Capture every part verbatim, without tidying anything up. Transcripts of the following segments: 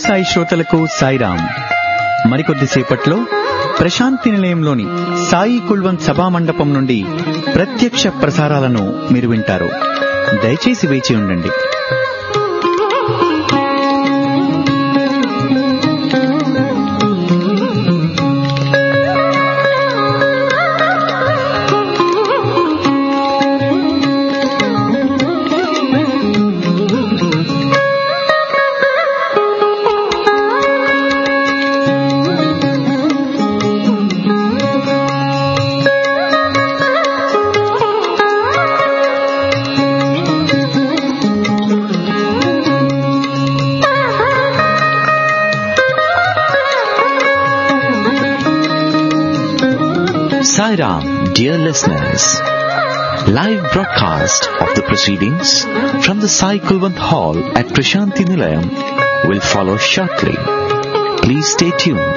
సాయి శ్రోతలకు సాయిరాం. మరికొద్దిసేపట్లో ప్రశాంతి నిలయంలోని సాయి కుల్వంత్ సభా మండపం నుండి ప్రత్యక్ష ప్రసారాలను మీరు వింటారు. దయచేసి వేచి ఉండండి. Sairam, dear listeners, live broadcast of the proceedings from the Sai Kulwant Hall at Prashanti Nilayam will follow shortly. Please stay tuned.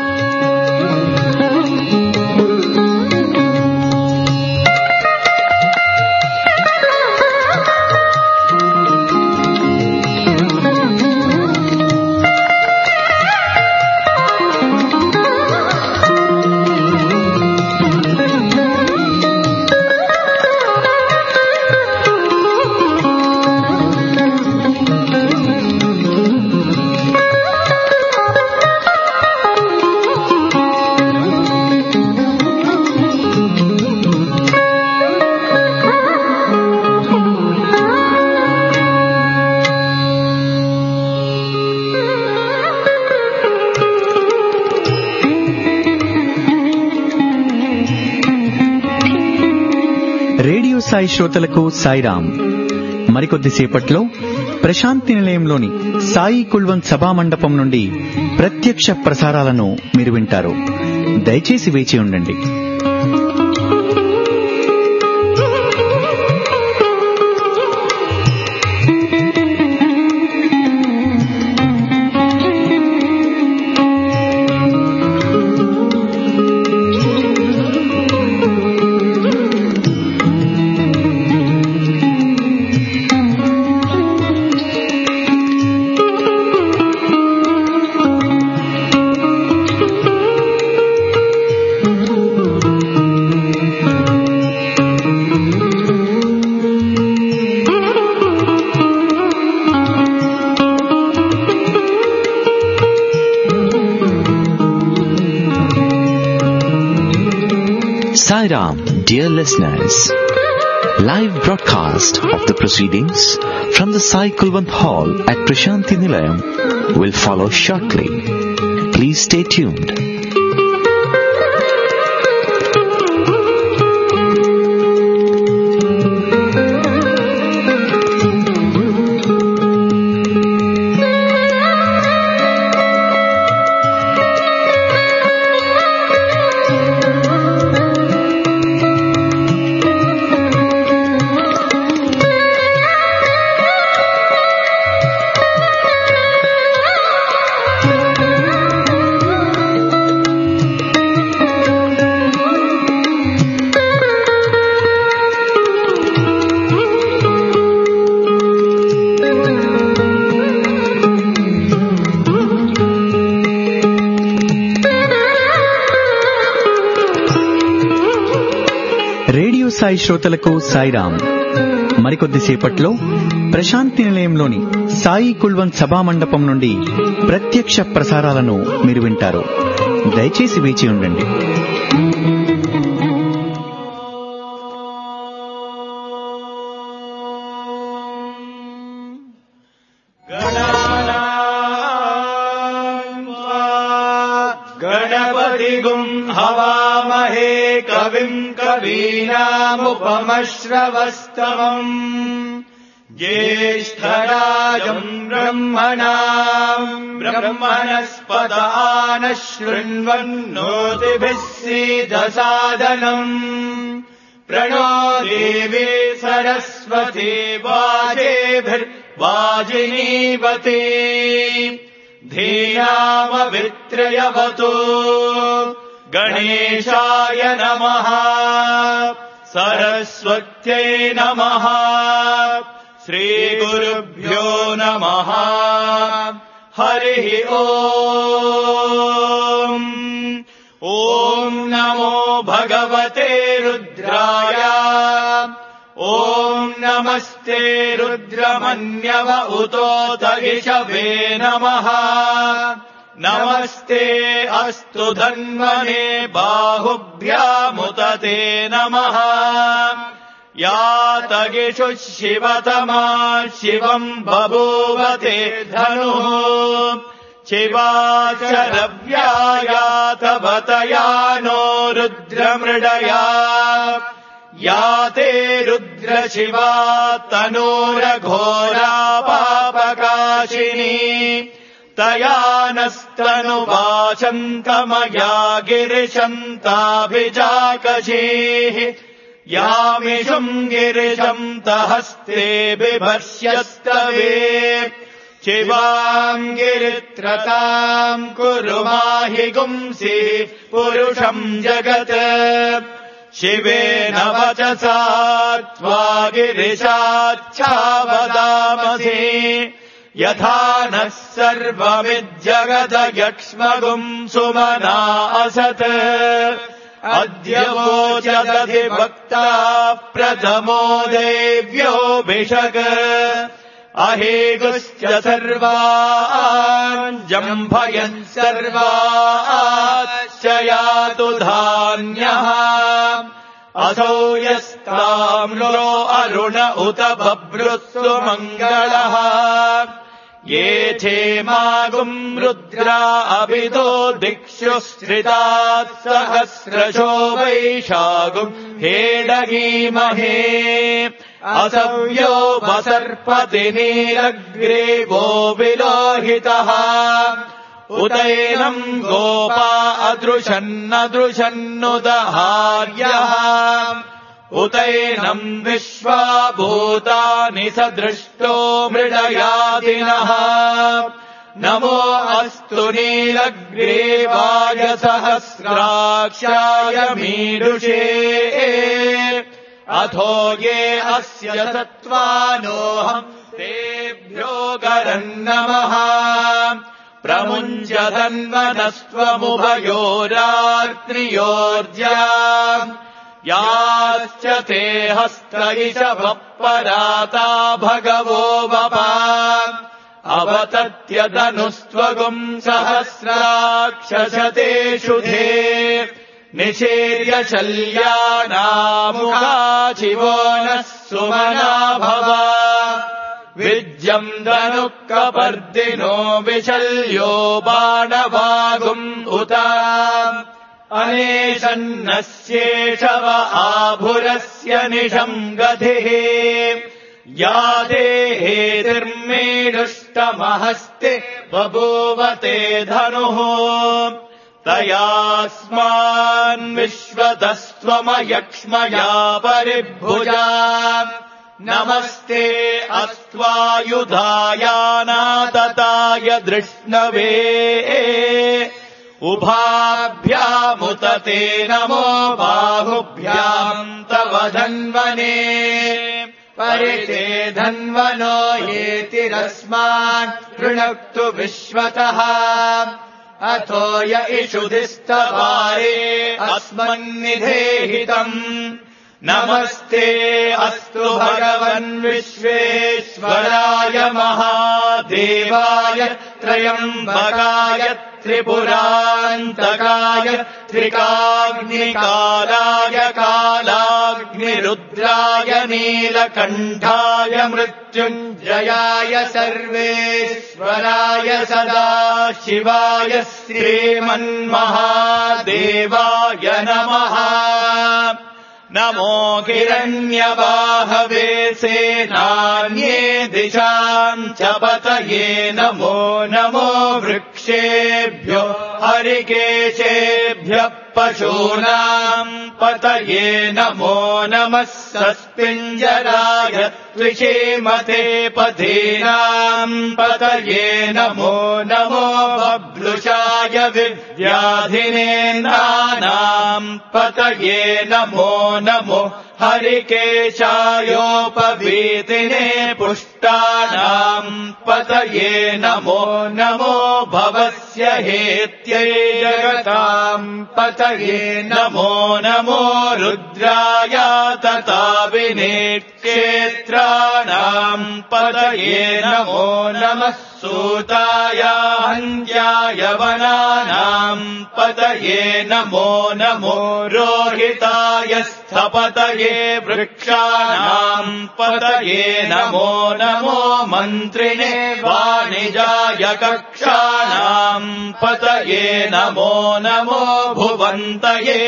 Radio Sai శ్రోతలకు సాయిరాం. మరికొద్దిసేపట్లో ప్రశాంతి నిలయంలోని సాయి కుల్వంత్ సభా మండపం నుండి ప్రత్యక్ష ప్రసారాలను మీరు వింటారు. దయచేసి వేచి ఉండండి. Sairam, dear listeners, live broadcast of the proceedings from the Sai Kulwant Hall at Prashanti Nilayam will follow shortly. Please stay tuned. Radio Sai శ్రోతలకు సాయిరాం. మరికొద్దిసేపట్లో ప్రశాంతి నిలయంలోని సాయి కుల్వంత్ సభా మండపం నుండి ప్రత్యక్ష ప్రసారాలను మీరు వింటారు. దయచేసి వేచి ఉండండి. గణపతిగుం హవామహే కవిం కవీనాముపమశ్రవస్తమం జ్యేష్ఠరాజం బ్రహ్మణాం బ్రహ్మణస్పత ఆనశృణ్వన్నోతిభిः सीदसादनम् प्रणो देवी सरस्वती वाजेभिर्वाजिनीवती धीनामवित्रयवतु गणेशाय नमः सरस्वत्यै नमः श्रीगुरुभ्यो नमः हरिः ओम् ॐ नमो भगवते रुद्राय ॐ नमस्ते रुद्रमन्यव उतोत इषवे नमः नमस्ते अस्तु धन्वने बाहुभ्यामुत ते नमः यातगिषु शिवतमा शिवम् बभूवते धनुः शिवाचरव्यायातवतया नो रुद्रमृडया याते रुद्रशिवा तनूरघोरा पापकाशिनी तया नस्तनुवाचन्तमया गिरिशन्ताभिजाकशीः यामिषुम् गिरिशन्तहस्ते बिभर्ष्यस्तवे शिवाम् गिरित्रताम् कुरु माहि गुंसि पुरुषम् जगत् शिवेन वचसा त्वा गिरिशाच्छावदामसि यथा नः सर्वमिज्जगदयक्ष्मगुम् सुमना असत् अद्य वोचदधिवक्ता प्रथमो देव्योऽभिषक् अहेगुश्च सर्वान् जम्भयन् सर्वाश्च यातु धान्यः असौ यस्ताम्रो अरुण उत बभ्रुः मङ्गलः ये क्षेमागुम् रुद्रा अभितो दिक्षु स्त्रिताः सहस्रशो वैशागुम् हेडगीमहे असव्यो वसर्पति नीलग्रीवो विलोहितः उदैनम् गोपा अदृशन्नदृशन्नुदहार्यः उतैनम् विश्वा भूतानि सदृष्टो मृडयादिनः नमो अस्तु नीलग्रीवाय सहस्राक्षाय मीरुषे अथो ये अस्य सत्त्वानोऽहम् तेभ्यो गरन्नमः प्रमुञ्चधन्वनस्त्वमुभयोरात्रियोर्जा याश्च ते हस्त इषवः पराता भगवो वपा अवतत्यदनुस्त्वगुम् सहस्राक्षशतेषु धे निषेर्य शल्यानामुखाचिवो नः सुमना भव विज्यम् धनुः कपर्दिनो विशल्यो बाणवागुम् उत अनेशन्नस्येषव आभुरस्य निशम् गतिः या देहेतिर्मेढुष्टमहस्ते बभूवते धनुः तयास्मान्विश्वतस्त्वमयक्ष्मया परिभुजा नमस्ते अस्त्वायुधायानातताय दृष्णवे उभाभ्यामुत ते नमो बाहुभ्याम् तव धन्वने परिते धन्वनो येतिरस्मान् कृणक्तु विश्वतः अथो य इषुधिस्तवारे अस्मन्निधेहितम् नमस्ते अस्तु भगवन् विश्वेश्वराय महादेवाय त्रयम्बकाय त्रिपुरान्तकाय त्रिकाग्निकालाय कालाग्निरुद्राय नीलकण्ठाय मृत्युञ्जयाय सर्वेश्वराय सदाशिवाय श्रीमन्महादेवाय नमः नमो हिरण्यबाहवे सेनान्ये दिशाम् च पतये नमो नमो वृक्षेभ्यो हरिकेशेभ्यः पशूनाम् पतये नमो नमः सस्पिञ्जराय त्विषेमते पथीनाम् पतये नमो नमो बभ्रुषाय विव्याधिनेन्द्राणाम् पतये नमो नमो हरिकेशायोपवीतिने पुष्टानाम् पतये नमो नमो भवस्य हेत्यै जगताम् पतये नमो नमो रुद्राय तथा विनेक्षेत्राणाम् पतये नमो नमः सूताय हन्त्याय वनानाम् पतये नमो नमो रोहिताय स्थपतये वृक्षाणाम् पतये नमो नमो मन्त्रिणे वाणिजाय कक्षाणाम् पतये नमो नमो भुवन्तये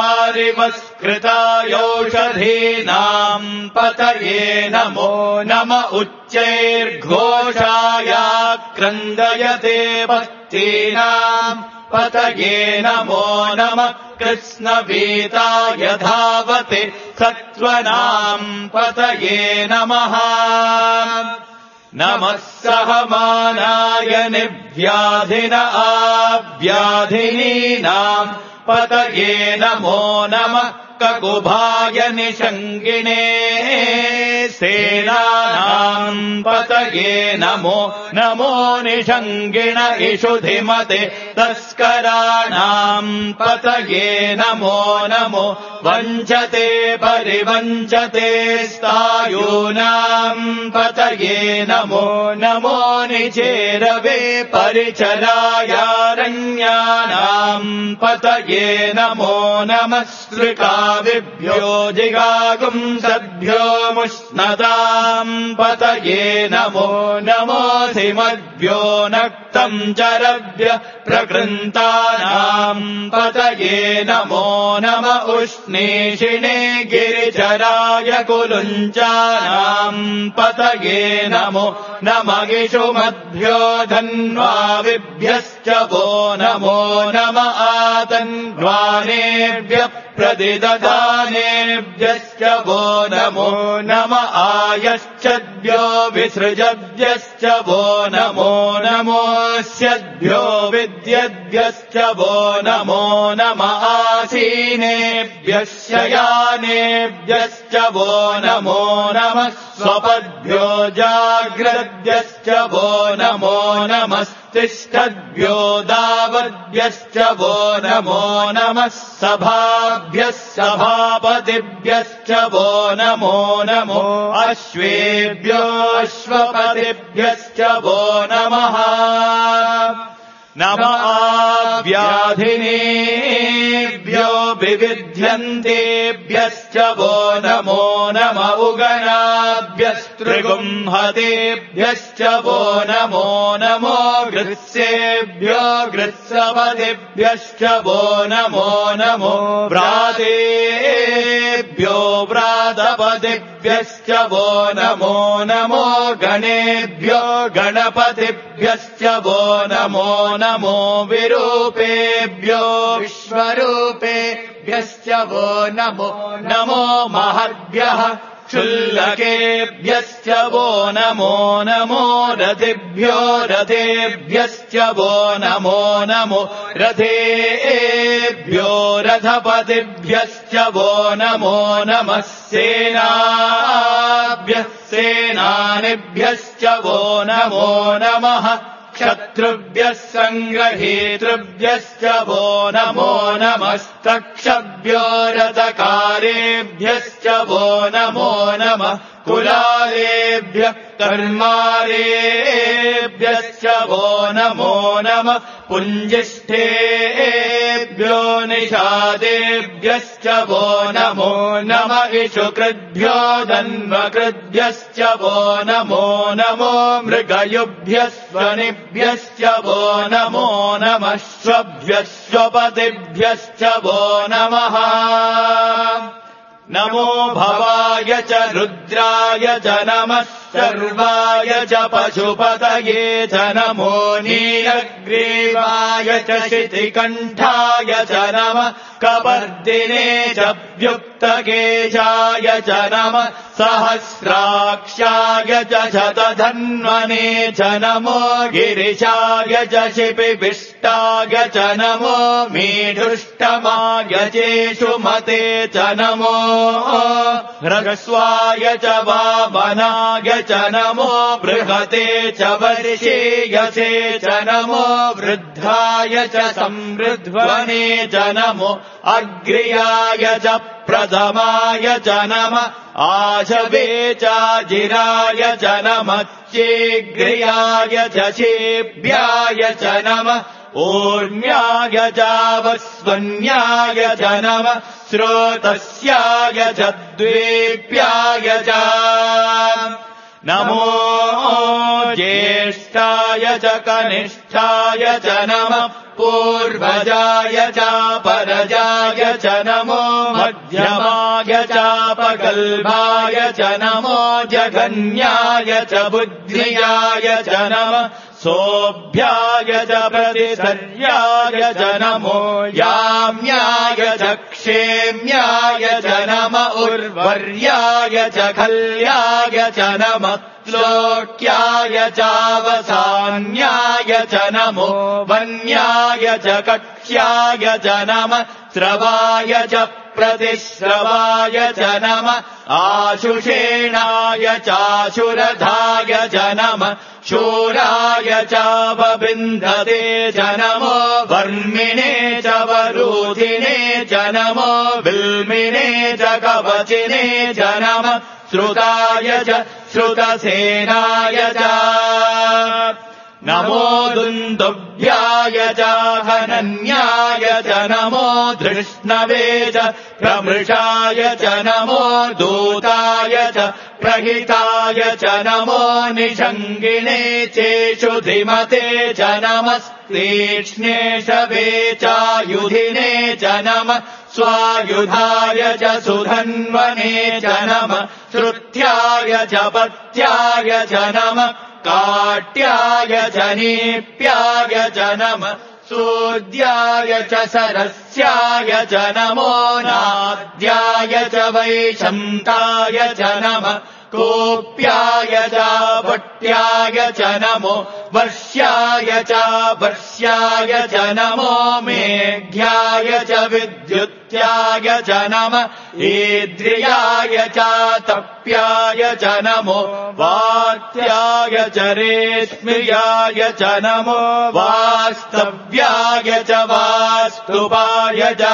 वारिवस्कृतायौषधीनाम् पतये नमो नम उच्चैर्घोषाय क्रन्दयते पत्तीनाम् पतये नमो नमः कृष्णवीताय धावते सत्त्वनाम् पतये नमः नमः सहमानाय निव्याधिन आव्याधिनीनाम् पतये नमो नमः ककुभाय निषङ्गिणे सेनानाम् पतये नमो नमो निषङ्गिण इषुधिमते तस्कराणाम् पतये नमो नमो वञ्चते परिवञ्चते स्थायूनाम् पतये नमो नमो निचेरवे परिचरायारण्यानाम् पतये नमो नमः सृकाविभ्यो जिगागुंसद्भ्यो मुष्णताम् पतये नमो नमोऽसिमद्भ्यो नक्तम् चरभ्य प्रकृन्तानाम् पतये नमो नम उष्णीषिणे गिरिचराय कुलुञ्चानाम् पतये नमो नमगिषुमद्भ्यो धन्वाविभ्यश्च वो नमो नम आतन्वानेभ्यः प्रतिददानेभ्यश्च वो नमो नम आयश्चद्भ्यो विसृजद्भ्यश्च वो नमो नमोऽस्यद्भ्यो विद्यद्भ्यश्च वो नमो नम आसीनेभ्यः शयानेभ्यश्च वो नमो नमः स्वपद्भ्यो जाग्रद्भ्यश्च वो नमो नमस्तिष्ठद्भ्यो दावद्भ्यश्च वो नमो नमः सभाभ्यः सभापतिभ्यश्च वो नमो नमो अश्वेभ्यो अश्वपतिभ्यश्च वो नमः नम आव्याधिनेभ्यो विविध्यन्तेभ्यश्च वो नमो नम उगनाभ्यस्त्रिगुंहतेभ्यश्च वो नमो नमो गृत्सेभ्यो गृत्सपतिभ्यश्च वो नमो नमो व्रातेभ्यो व्रातपतिभ्यश्च वो नमो नमो गणेभ्यो गणपतिभ्यश्च वो नमो नमो विरूपेभ्यो विश्वरूपेभ्यश्च वो नमो नमो महद्भ्यः क्षुल्लकेभ्यश्च वो नमो नमो रथिभ्यो रथेभ्यश्च वो नमो नमो रथेभ्यो रथपतिभ्यश्च वो नमो नमः सेनाभ्यः सेनानिभ्यश्च वो नमो नमः क्षत्रुभ्यः सङ्ग्रहेतृभ्यश्च वो नमो नमस्तक्षभ्यो रथकारेभ्यश्च वो नमो नमः कुलालेभ्यः कर्मारेभ्यश्च वो नमो नमः पुञ्जिष्ठेभ्यो निषादेभ्यश्च वो नमो नम इषुकृद्भ्यो धन्वकृद्भ्यश्च वो नमो नमो मृगयुभ्यस्वनिभ्यश्च वो नमो नमः श्वभ्यश्वपतिभ्यश्च वो नमः नमो भवाय च रुद्राय च नमः सर्वाय च पशुपतये च नमो नीलग्रीवाय च शितिकण्ठाय च नमः कपर्दिने च व्युक्तकेशाय च नमः सहस्राक्षाय च शतधन्वने च नमो गिरिशाय च शिपिविष्टाय च नमो मीढुष्टमाय चेषुमते च नमो ह्रस्वाय च वामनाय च नमो बृहते च वर्षेयसे च नमो वृद्धाय च समृद्ध्वने च नमो अग्र्याय च प्रथमाय च नमः आशवे चाजिराय च नमः शीघ्र्याय च शेभ्याय च नमः ऊर्म्याय चावस्वन्याय च नमः स्रोतस्याय च द्वेप्याय च नमो ज्येष्ठाय च कनिष्ठाय च नमः पूर्वजाय चापरजाय च नमो मध्यमाय चापगल्भाय च नमो जघन्याय च बुद्ध्याय च नमः सोऽभ्याय च प्रतिसर्याय च नमो याम्याय च क्षेम्याय च नम उर्वर्याय च खल्याय च नमः श्लोक्याय चावसान्याय च नमो वन्याय च कक्ष्याय च नमः श्रवाय च प्रतिश्रवाय च नमः आशुषेणाय चाशुरधाय च नमः शूराय चावबिन्धते च नमो वर्मिणे च वरूधिने च नमो बिल्मिने च कवचिने च नमः श्रुताय च श्रुतसेनाय च नमो दुन्दुभ्याय च हनन्याय च नमो धृष्णवे च प्रमृषाय च नमो दूताय च प्रहिताय च नमो निषङ्गिणे चेषुधिमते च नमस्तीक्ष्णेशवे चायुधिने च नमः स्वायुधाय च सुधन्वने च नमः श्रुत्याय च पत्याय च नमः काट्याय च नीप्याय च नमः सूद्याय च सरस्याय च नमो नाद्याय च वैशन्ताय च नमः कोप्याय च भट्याय च नमो वर्ष्याय च वर्ष्याय च नमो मेघ्याय च विद्युत्याय च नमः ईद्रियाय च तप्याय च नमो वात्याय च रेश्म्याय च नमो वास्तव्याय च वास्तुपाय च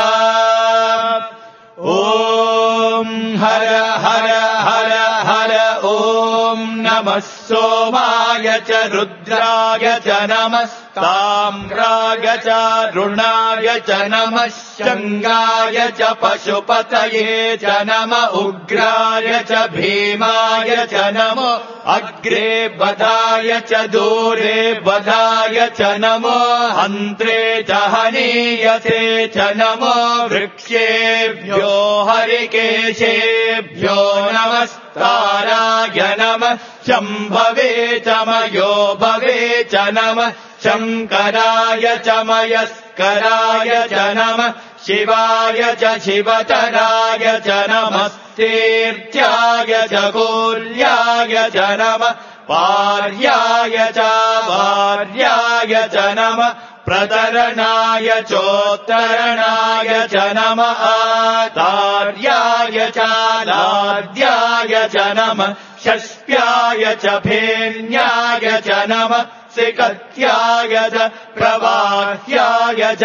ॐ हर हर हर हर ॐ नमः सोमाय च रुद्राय च नमः ताम्राय च रुणाय च नमः शङ्गाय च पशुपतये च नम उग्राय च भीमाय च नमो अग्रे बधाय च दूरे बधाय च नमो हन्त्रे च हनीयसे च नमो वृक्षेभ्यो हरिकेशेभ्यो नमस्ताराय नमः शम्भवे च मयो भवे च नमः शङ्कराय च मयस्कराय च नमः शिवाय च शिवतराय च नमस्तीर्थ्याय च कूल्याय च नमः पार्याय च वार्याय च नमः प्रतरणाय चोत्तरणाय च नमः आतार्याय च लाद्याय च नमः षष्प्याय च फेन्याय च नमः सिकत्याय च प्रवाह्याय च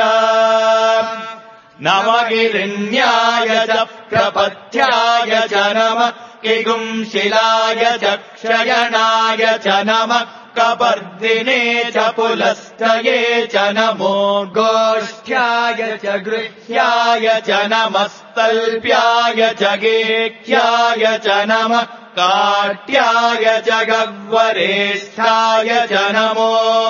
नमगिरिण्याय च प्रपथ्याय च नमः किगुंशिलाय च क्षयणाय च नमः कपर्दिने च पुलस्तये च नमो गोष्ठ्याय च गृह्याय च नमस्तल्प्याय च गेख्याय च नमः काट्याय च गह्वरेष्ठाय च नमो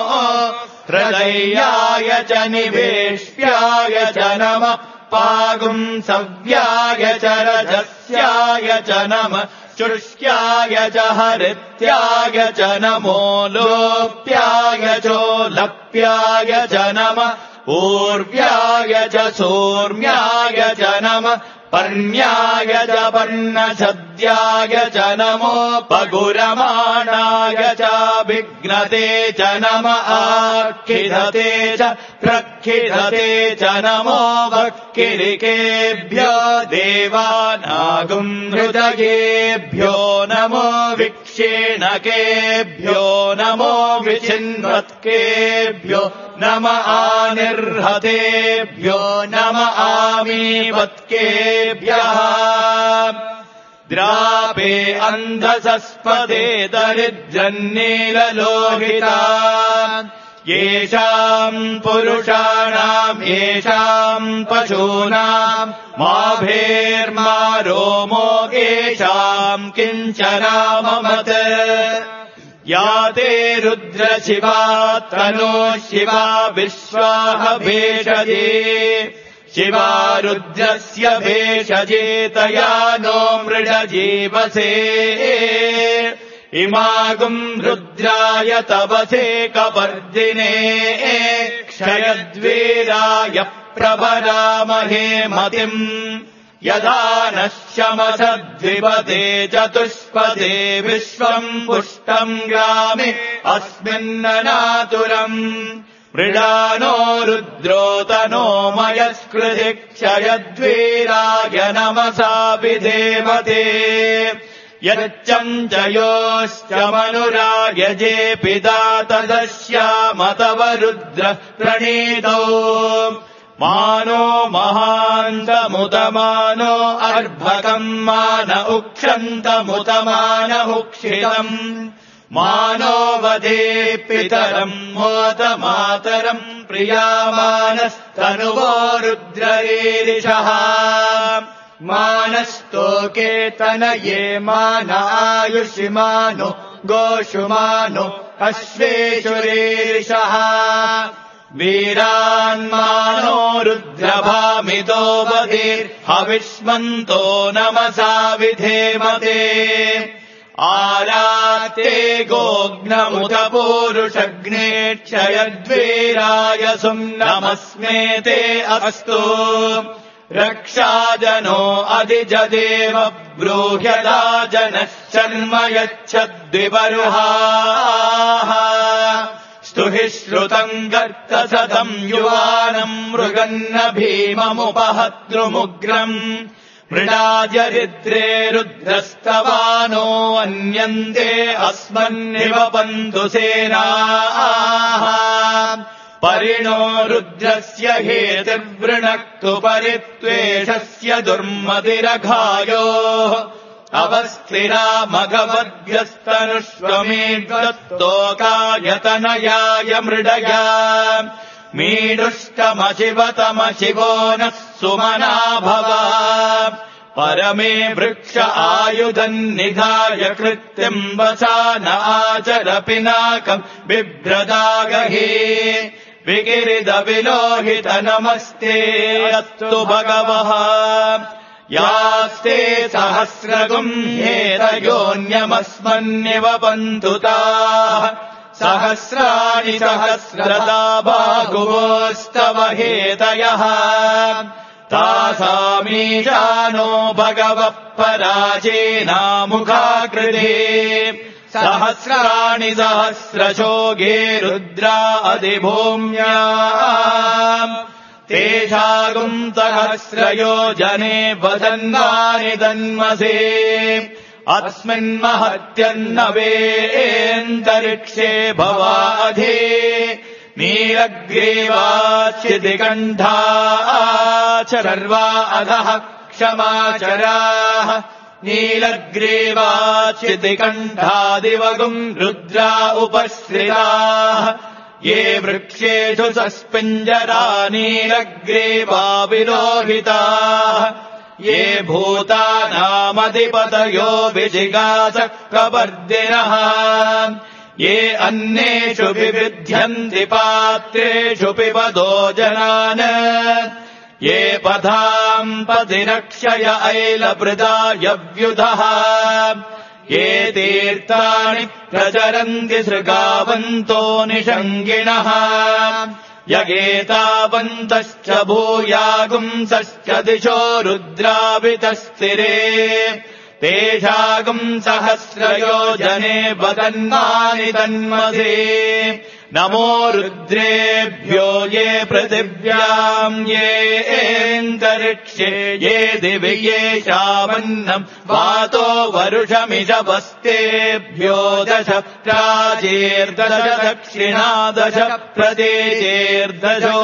हृदयाय च निवेश्याय च नमः पागुंसव्याय च रजस्याय च नमः चुष्याय च हरित्याय च नमो लोप्याय चोलप्याय च नमः ऊर्व्याय च सोर्म्याय च नमः पर्ण्याय च पर्णछद्याय च नमो पगुरमाणाय च विघ्नते च नम आखिधते च प्रखिधते च नमो वक्किरिकेभ्यो देवानागुं हृदयेभ्यो नमो विक्षेणकेभ्यो नमो विचिन्वत्केभ्यो नम आनिर्हतेभ्यो नम आमीवत्केभ्यः द्रापे अन्धसस्पदे दरिद्रन्नीललोहिता येषाम् पुरुषाणाम् येषाम् पशूनाम् माभेर्मा रोमो येषाम् किञ्चनाममत् या ते रुद्रशिवा तनो शिवा विश्वाह भेषजे शिवा रुद्रस्य भेषजे तया नो मृडजीवसे इमागुम् रुद्राय तवसे कपर्दिने क्षयद्वीराय प्रभरामहे मतिम् यदा नः शमसद्विपदे चतुष्पदे विश्वम् पुष्टम् ग्रामे अस्मिन्ननातुरम् मृडानो रुद्रोतनो मयस्कृति क्षयद्वीराय नमसा विधेमते यच्चञ्चयोश्च मनुरायजे पिता तदस्याम तव रुद्र प्रणीतौ मानो महान्तमुतमानो अर्भकम् मान उक्षन्तमुतमान उक्षितम् मानो वदे पितरम् मोत मातरम् प्रियामानस्तनुवो रुद्ररीरिषः मानस्तोके तनये मान आयुषि मानो गोषु मानो अश्वेषुरीरिषः वीरान्मानो रुद्रभामितो वदीर्हविष्मन्तो नमसा विधेमते आराते गोग्नमुत पूरुषग्ने क्षयद्वीराय सुम्नमस्मेते अस्तु रक्षाजनो अधिजदेव ब्रूह्यदा जनः शर्म यच्छद्विपरुहाः स्तुहि श्रुतम् गर्तसतम् युवानम् मृगन्न भीममुपहतृमुग्रम् मृडाजरिद्रे रुद्रस्तवानो अन्यन्ते अस्मन्निवपन्तु सेनाः परिणो रुद्रस्य हेतिर्वृणक्तु परित्वेषस्य दुर्मतिरघायोः अवस्थिरा मघवद्भ्यस्तनुष्वमेतोकायतनयाय मृडया मीडुष्टमशिवतमशिवो नः सुमना भव परमे वृक्ष आयुधन्निधाय कृत्यम् वसान आचर पिनाकम् बिभ्रदागहे विगिरिदविलोहित नमस्ते अस्तु भगवः यास्ते सहस्रगुम् हेतयोऽन्यमस्मन्निवपन्तु ताः सहस्राणि सहस्रदा बाहुवोस्तव हेतयः तासामीशानो भगवः पराजेनामुखाकृते सहस्राणि सहस्रशोगे रुद्रा अधिभूम्याम् तेषागुम् सहस्रयोजने वदन्नानि दन्मसे अस्मिन्महत्यन्नवेऽन्तरिक्षे भवाधे नीलग्रीवाच्छितिकण्ठा सर्वा अधः क्षमाचराः नीलग्रीवाच्छितिकण्ठादिवगुम् रुद्रा उपश्रिताः ये वृक्षेषु सस्पिञ्जरा नीलग्रीवा विलोहिताः ये भूतानामधिपतयो विजिगासः कपर्दिनः ये अन्नेषु विविध्यन्ति पात्रेषु पिबतो जनान् ये पथा पतिरक्षय ऐलभृदायव्युधः ये तीर्थानि प्रचरन्ति सृगावन्तो निषङ्गिणः यगेतावन्तश्च भूयागुंसश्च दिशो रुद्रावितस्थिरे तेषागुम् सहस्रयोजने वदन्नानि तन्मसे नमो रुद्रेभ्यो ये पृथिव्याम् ये एन्तरिक्षे ये दिवि ये शावन्नम् वातो वरुषमिषवस्तेभ्यो दश प्राचेर्दश दक्षिणादश प्रदेशेर्दशो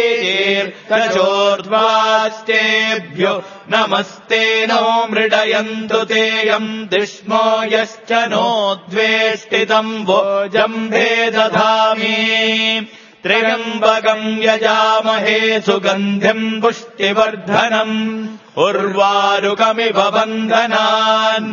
देशेर्दशोर्ध्वास्तेभ्यो नमस्ते नो मृडयन्तु तेयम् दिष्मो यश्च नो द्वेष्टितम् भोजम्भे दधामि त्र्यम्बकम् यजामहे सुगन्धिम् पुष्टिवर्धनम् उर्वारुकमिव बन्धनान्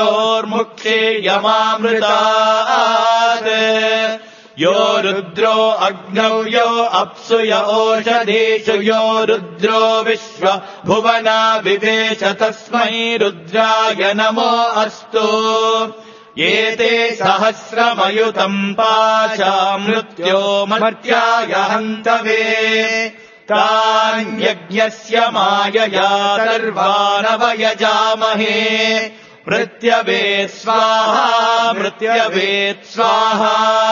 मृत्योर्मुक्षीयमामृतात् यो रुद्रो अग्नौ यो अप्सु य ओषधीषु यो रुद्रो विश्व भुवना विवेश तस्मै रुद्राय नमो अस्तु एते सहस्रमयुतम् पाशा मृत्यो मर्त्याय हन्तवे तान्यज्ञस्य मायया सर्वानवयजामहे मृत्यवे स्वाहा मृत्यवे स्वाहा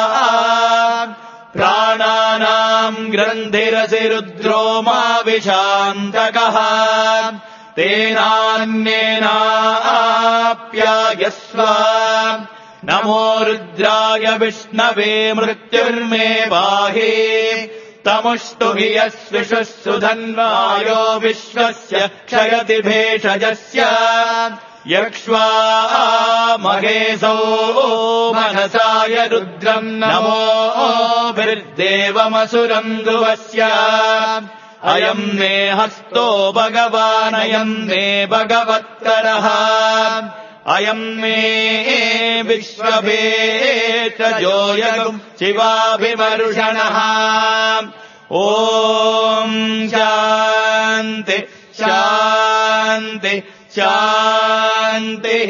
प्राणानाम् ग्रन्थिरसि रुद्रो मा विशान्तकः तेनान्येनाप्यायस्व नमो रुद्राय विष्णवे मृत्युर्मे पाहि तमुष्टु हि यस्विषुः सुधन्वायो विश्वस्य क्षयति भेषजस्य यक्ष्वा महेशो मनसाय रुद्रम् नमो भिर्देवमसुरम् ध्रुवस्य अयम् मे हस्तो भगवानयम् मे भगवत्तरः अयम् मे विश्ववेत्रजोऽयम् शिवाभिमर्षणः ॐ शान्ति शान्ति शान्तिः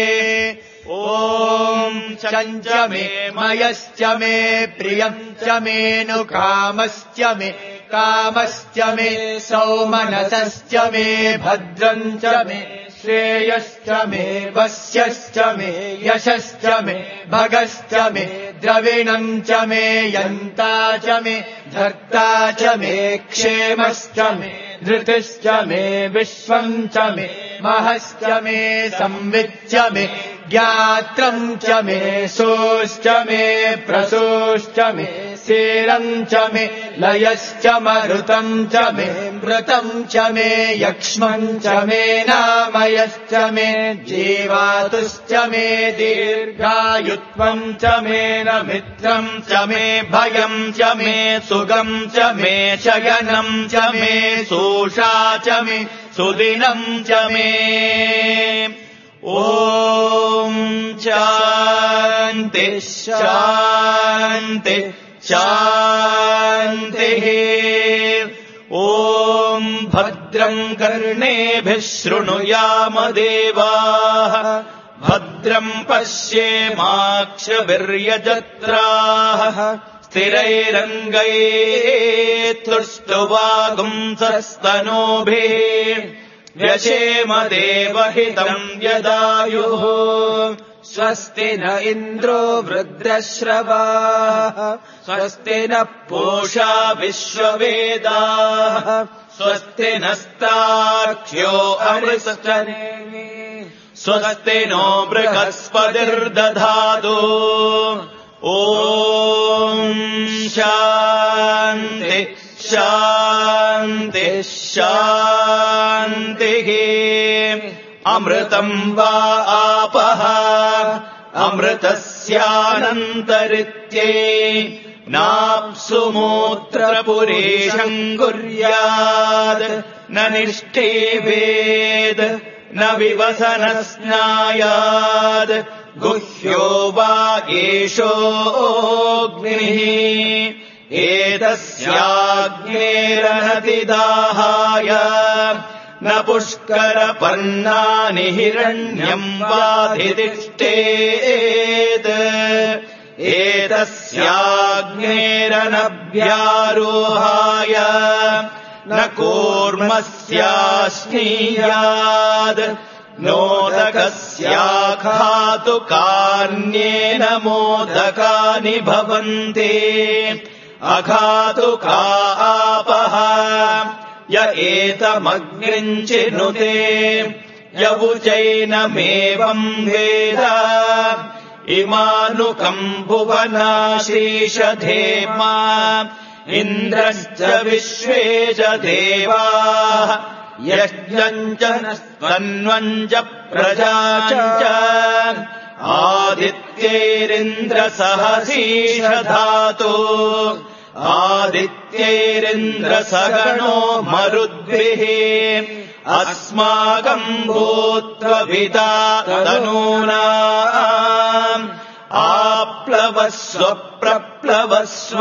ॐ चञ्च मे मयश्च मे प्रियम् च मेऽनुकामश्च मे कामश्च मे सौमनसश्च मे भद्रम् च मे श्रेयश्च मे वस्यश्च मे यशश्च मे भगश्च मे द्रविणम् च मे यन्ता च मे धर्ता च मे क्षेमश्च मे धृतिश्च मे विश्वम् च मे महश्च मे संविच्च मे ज्ञात्रम् च मे सोश्च मे प्रसोश्च मे सेरम् च मे लयश्च मरुतम् च मे मृतम् च मे यक्ष्मम् च मे नामयश्च मे जीवातुश्च मे दीर्घायुत्वम् च मे न मित्रम् च मे भयम् च मे सुगम् च मे शयनम् च मे सोषा च मे सुदिनम् च मे ॐ शान्ति शान्ति शान्तिः ॐ भद्रम् कर्णेभिः शृणुयाम देवाः भद्रम् पश्येमाक्षभिर्यजत्राः स्थिरैरङ्गैस्तुष्टुवागुंसस्तनूभिः व्यशेम देवहितम् यदायुः स्वस्ति न इन्द्रो वृद्धश्रवाः स्वस्ति न पूषा विश्ववेदाः स्वस्ति नस्तार्क्ष्यो अमृतस्तनेमि स्वस्ति नो बृहस्पतिर्दधातु ॐ शान्ति शान्ति शान्तिः अमृतम् वा आपः अमृतस्यानन्तरित्ये नाप्सु मूत्रपुरेशम् कुर्यात् न निष्ठेवेद् न विवसनस्नायात् गुह्यो वा एषोऽग्निः एतस्याग्नेरनतिदाहाय न पुष्करपर्णानि हिरण्यम् वाधितिष्ठेत् एतस्याग्नेरनभ्यारोहाय न कूर्मस्याश्नीयात् नोदकस्याखातु कान्येन मोदकानि भवन्ति अघातु का आपः य एतमग्निञ्चिनुते यवुचैनमेवम् वेद इमानुकम् भुवनाशीषधेमा इन्द्रश्च विश्वे च देवाः यज्ञम् च स्तन्वम् च प्रजाम् च आदित्यैरिन्द्रसहसीषधातु आदित्यैरिन्द्रसगणो मरुद्भिः अस्माकम् भूत्वभिता तनूनाम् आप्लवस्व प्रप्लवस्व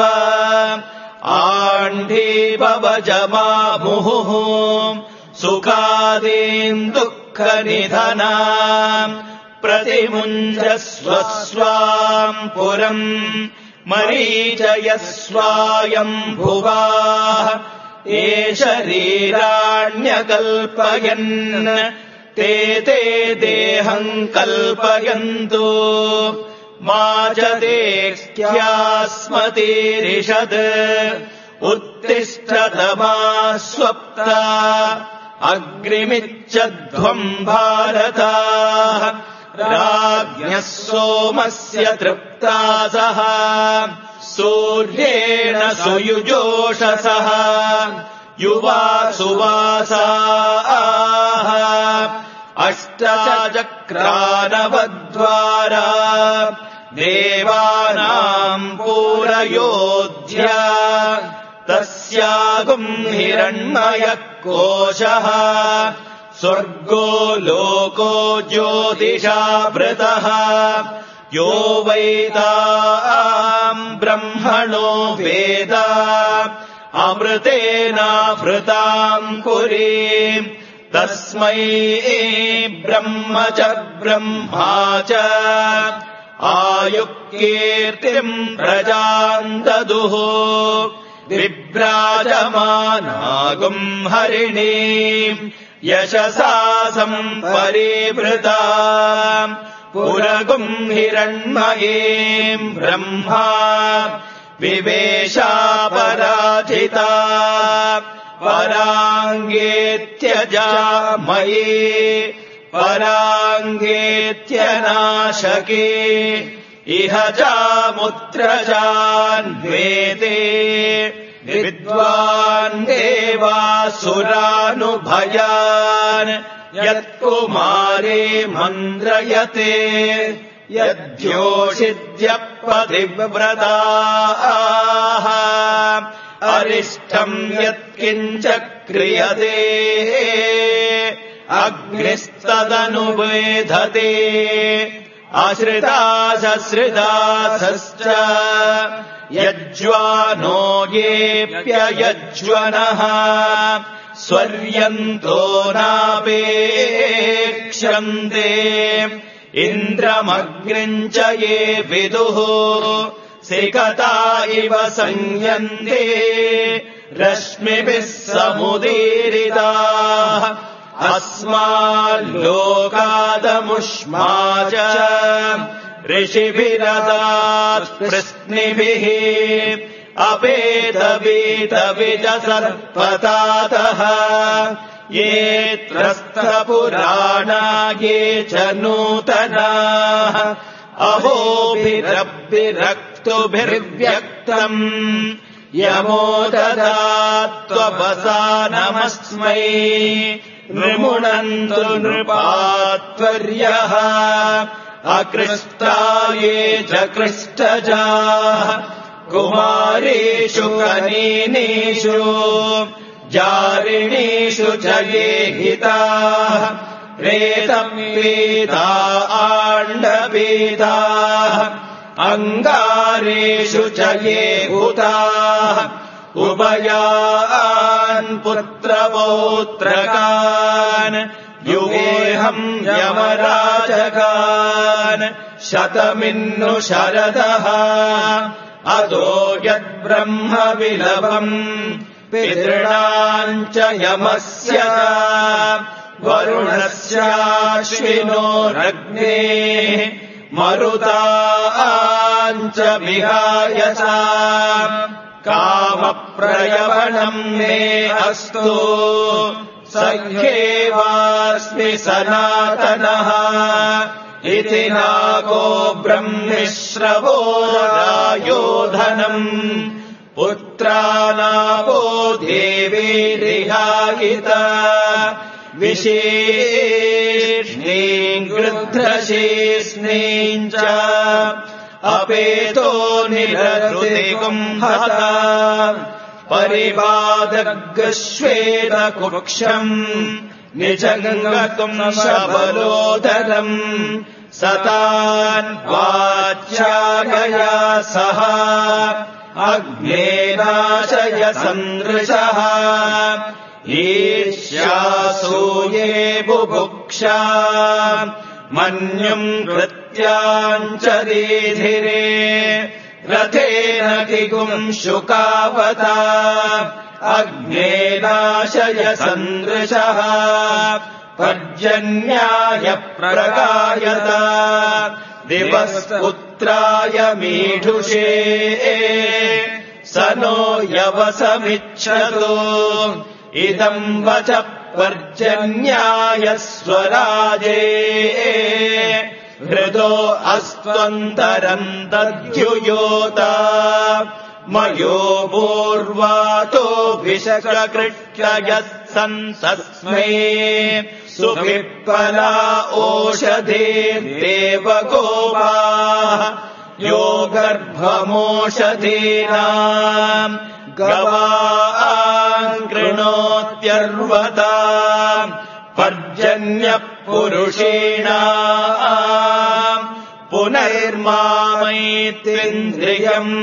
आण्ढीभवजमामुहुः सुखादीन् दुःखनिधनाम् प्रतिमुञ्जस्व स्वाम् पुरम् मरीचयस्वायम् भुवाः ये शरीराण्यकल्पयन् ते ते देहम् कल्पयन्तु मा च देक्ष्यास्मतीरिषद् उत्तिष्ठतमा स्वप्ता अग्निमिच्छध्वम् भारताः राज्ञः सोमस्य तृप्तासः सूर्येण सुयुजोषसः युवा सुवासाः अष्टाचक्रानवद्वारा देवानाम् पूरयोध्या तस्यागुम् हिरण्मयः कोशः स्वर्गो लोको ज्योतिषावृतः यो वैताम् ब्रह्मणो वेद अमृतेनावृताम् पुरीम् तस्मै ब्रह्म च ब्रह्मा च आयुक्कीर्तिम् प्रजाम् ददुः विभ्राजमानागुम् हरिणीम् यशसा सम्परिवृता पुरगुम् हिरण्मयीम् ब्रह्मा विवेशापराजिता पराङ्गेत्यजामयी पराङ्गेत्यनाशके इह चामुत्र चान्वेते विद्वान् देवासुरानुभयान् यत्कुमारे मन्द्रयते यद्योषिद्यपतिव्रताः अरिष्टम् यत्किञ्च क्रियते अग्निस्तदनुवेधते अश्रितासश्रितासश्च यज्वानो येऽप्ययज्वनः स्वर्यन्तो नापेक्ष्यन्ते इन्द्रमग्निम् च ये विदुः सिकता इव संयन्ते रश्मिभिः समुदीरिताः अस्माल्लोकादमुष्मा च ऋषिभिरदात् प्रश्निभिः अपेतवीतविजसर्पतातः ये त्रस्तपुराणा ये च नूतनाः अहोभिरभिरक्तुभिर्व्यक्तम् यमो ददात्ववसानमस्मै नृमुणन्तु नृपात्वर्यः अकृष्टा ये च कृष्टजाः कुमारेषु कनीनेषु जारिणीषु च ये हिताः प्रेतवेदा आण्डवेदाः अङ्गारेषु च ये हुताः उभयान् पुत्रपौत्रकान् युगेऽहम् यमराजकान् शतमिन्नु शरदः अतो यद्ब्रह्म विलभम् पितॄणाम् च यमस्य वरुणस्याश्विनोरग्नेः मरुताम् च विहाय च कामप्रयवणम् मे अस्तु सख्येवास्मि सनातनः इति नाको ब्रह्मिश्रवो रायोधनम् पुत्रानापो देवीरिहायिता विशेष्णीम् गृध्रशेष्णीम् च अपेतो निरहृतिकुम्भता परिवादग्श्वेतकुक्षम् निजङ्गतुम् शबलोदरम् सतान् वाच्यागया सह अग्नेनाशय सन्दृशः ईर्ष्यासूये बुभुक्षा मन्युम् कृत्याम् च दीधिरे रथेन किगुम् शुकावता अग्नेनाशय सन्दृशः पर्जन्याय प्रगायत दिवस्पुत्राय मीढुषे स नो यवसमिच्छतु इदम् वच पर्जन्याय स्वराजे हृदो अस्त्वन्तरम् दद्युयोता मयो पूर्वातो विशकृत्ययः सन्तस्मै सुभिप्पला ओषधे देवगोपाः यो गर्भमोषधीनाम् गवाम् कृणोत्यर्वता पर्जन्यः पुरुषेणाम् पुनर्मामैत्विन्द्रियम्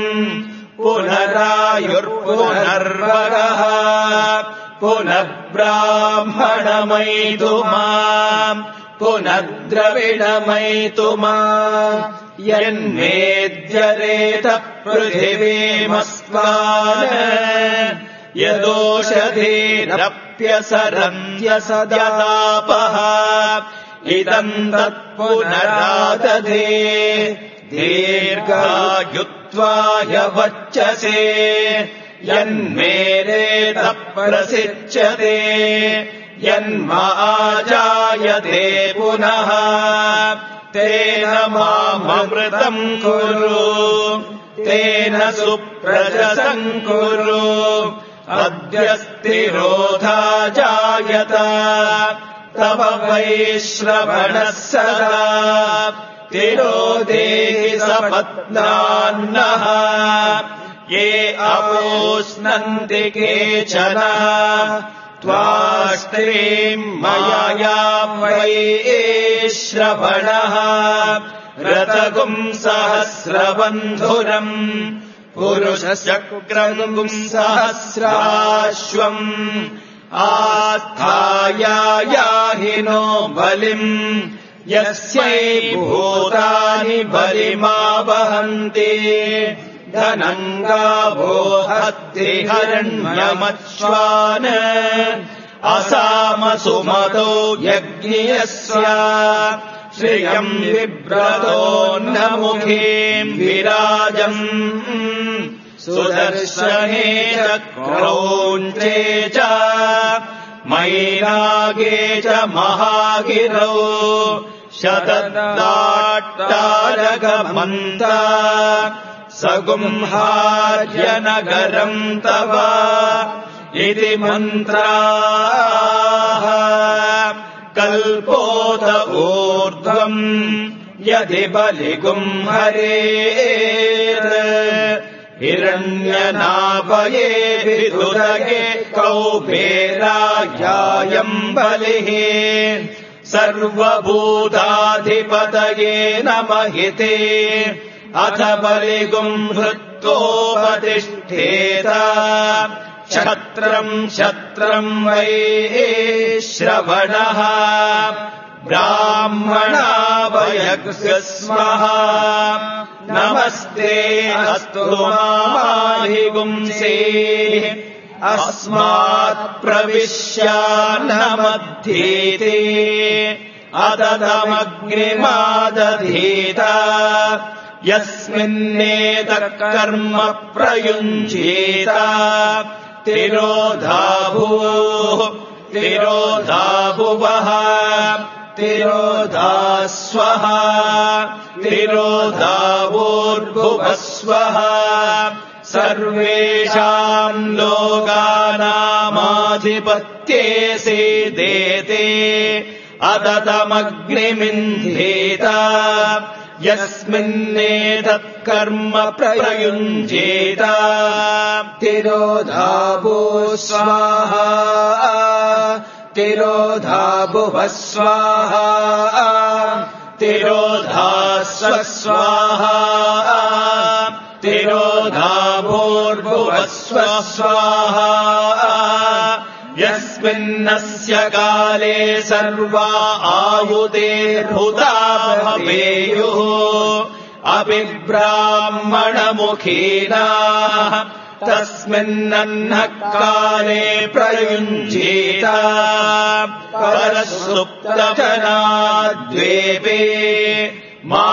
पुनरायुर्पुनर्वरः पुनः ब्राह्मणमैतुमाम् पुनः द्रविणमैतुमाम् यन्मेद्यरेतः पृथिवीमस्मान् यदोषधीरप्यसरन्त्यसदापः इदम् तत्पुनरादधे दीर्घायुत्वाय वच्चसे यन्मेरेतः प्रसिच्यते यन्माजायते पुनः तेन माममृतम् कुरु तेन सुप्रजसम् कुरु अद्य स्थिरोधा जायत तव वैश्रवणः सदा तिरो देहि सपत्नान्नः ये अपोष्णन्ति केचन त्वाष्ट्रीम् मायाम् वैश्रवणः रथगुम् सहस्रबन्धुरम् पुरुषचक्रम् सहस्राश्वम् आस्थायायाहिनो बलिम् यस्यै भूतानि बलिमावहन्ति धनम् गावो हद्दिहरण्यमश्वान् असामसुमतो यज्ञस्य श्रियम् बिभ्रतोऽन्नमुखीम् विराजम् सुदर्शने चक्रौञ्चे च मैनागे च महागिरौ शतदाट्टारगमन्ता सगुंहार्यनगरम् तव इति मन्त्राः कल्पोत ऊर्ध्वम् यदि बलिगुंहरेत् हिरण्यनाभये विदुरगे कौबेरायायम् बलिः सर्वभूताधिपतये नमहिते अथ बलिगुम् हृत्वा कृत्वोपतिष्ठेत क्षत्रम् क्षत्रम् वै श्रवणः ब्राह्मणा वयस्य स्मः नमस्ते अस्तु माहि गुंसे अस्मात् प्रविश्यान्नमध्येते अददमग्निमादधीत यस्मिन्नेतत् कर्म प्रयुञ्जीत तिरोधाभुः तिरोधाभुवः तिरोधास्वः तिरोधावोर्भुवस्वः सर्वेषाम् लोकानामाधिपत्ये सेदेते अदतमग्निमिन्धेत यस्मिन्नेतत् कर्म प्रयुञ्जेत तिरोधाभो स्वाहा तिरोधाभुवः स्वाहा तिरोधास्व स्वाहा तिरोधाभोर्भुवस्व स्वाहा यस्मिन्नस्य काले सर्वा आहुतेर्हुता भवेयुः अपि ब्राह्मणमुखीना तस्मिन्नह्नः काले प्रयुञ्जीत परसुप्तजनाद्वेपे मा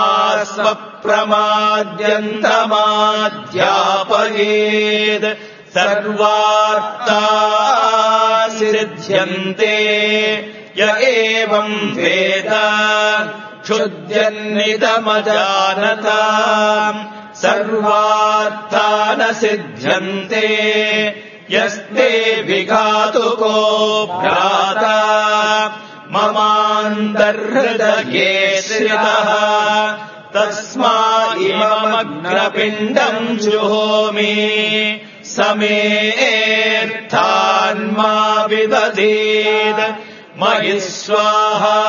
स्वप्रमाद्यन्तमाध्यापयेत् सर्वार्था सिद्ध्यन्ते य एवम् वेद क्षुद्यन्निदमजानत सर्वार्था न सिद्ध्यन्ते यस्ते विघातुको भ्राता ममान्तर्हृदये श्रितः तस्मा इममग्नपिण्डम् जुहोमि समेऽर्थान्मा विदधेत् मयि स्वाहा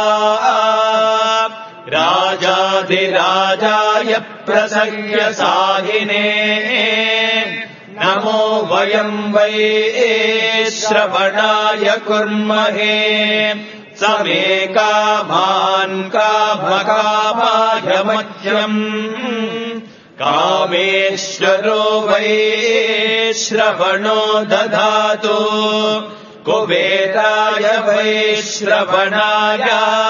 राजाधिराजाय प्रसह्यसाहिने नमो वयम् वै श्रवणाय कुर्महे समे कामान् कामकामाय मह्यम् कामेश्वरो वै श्रवणो दधातु कुबेराय वै श्रवणाय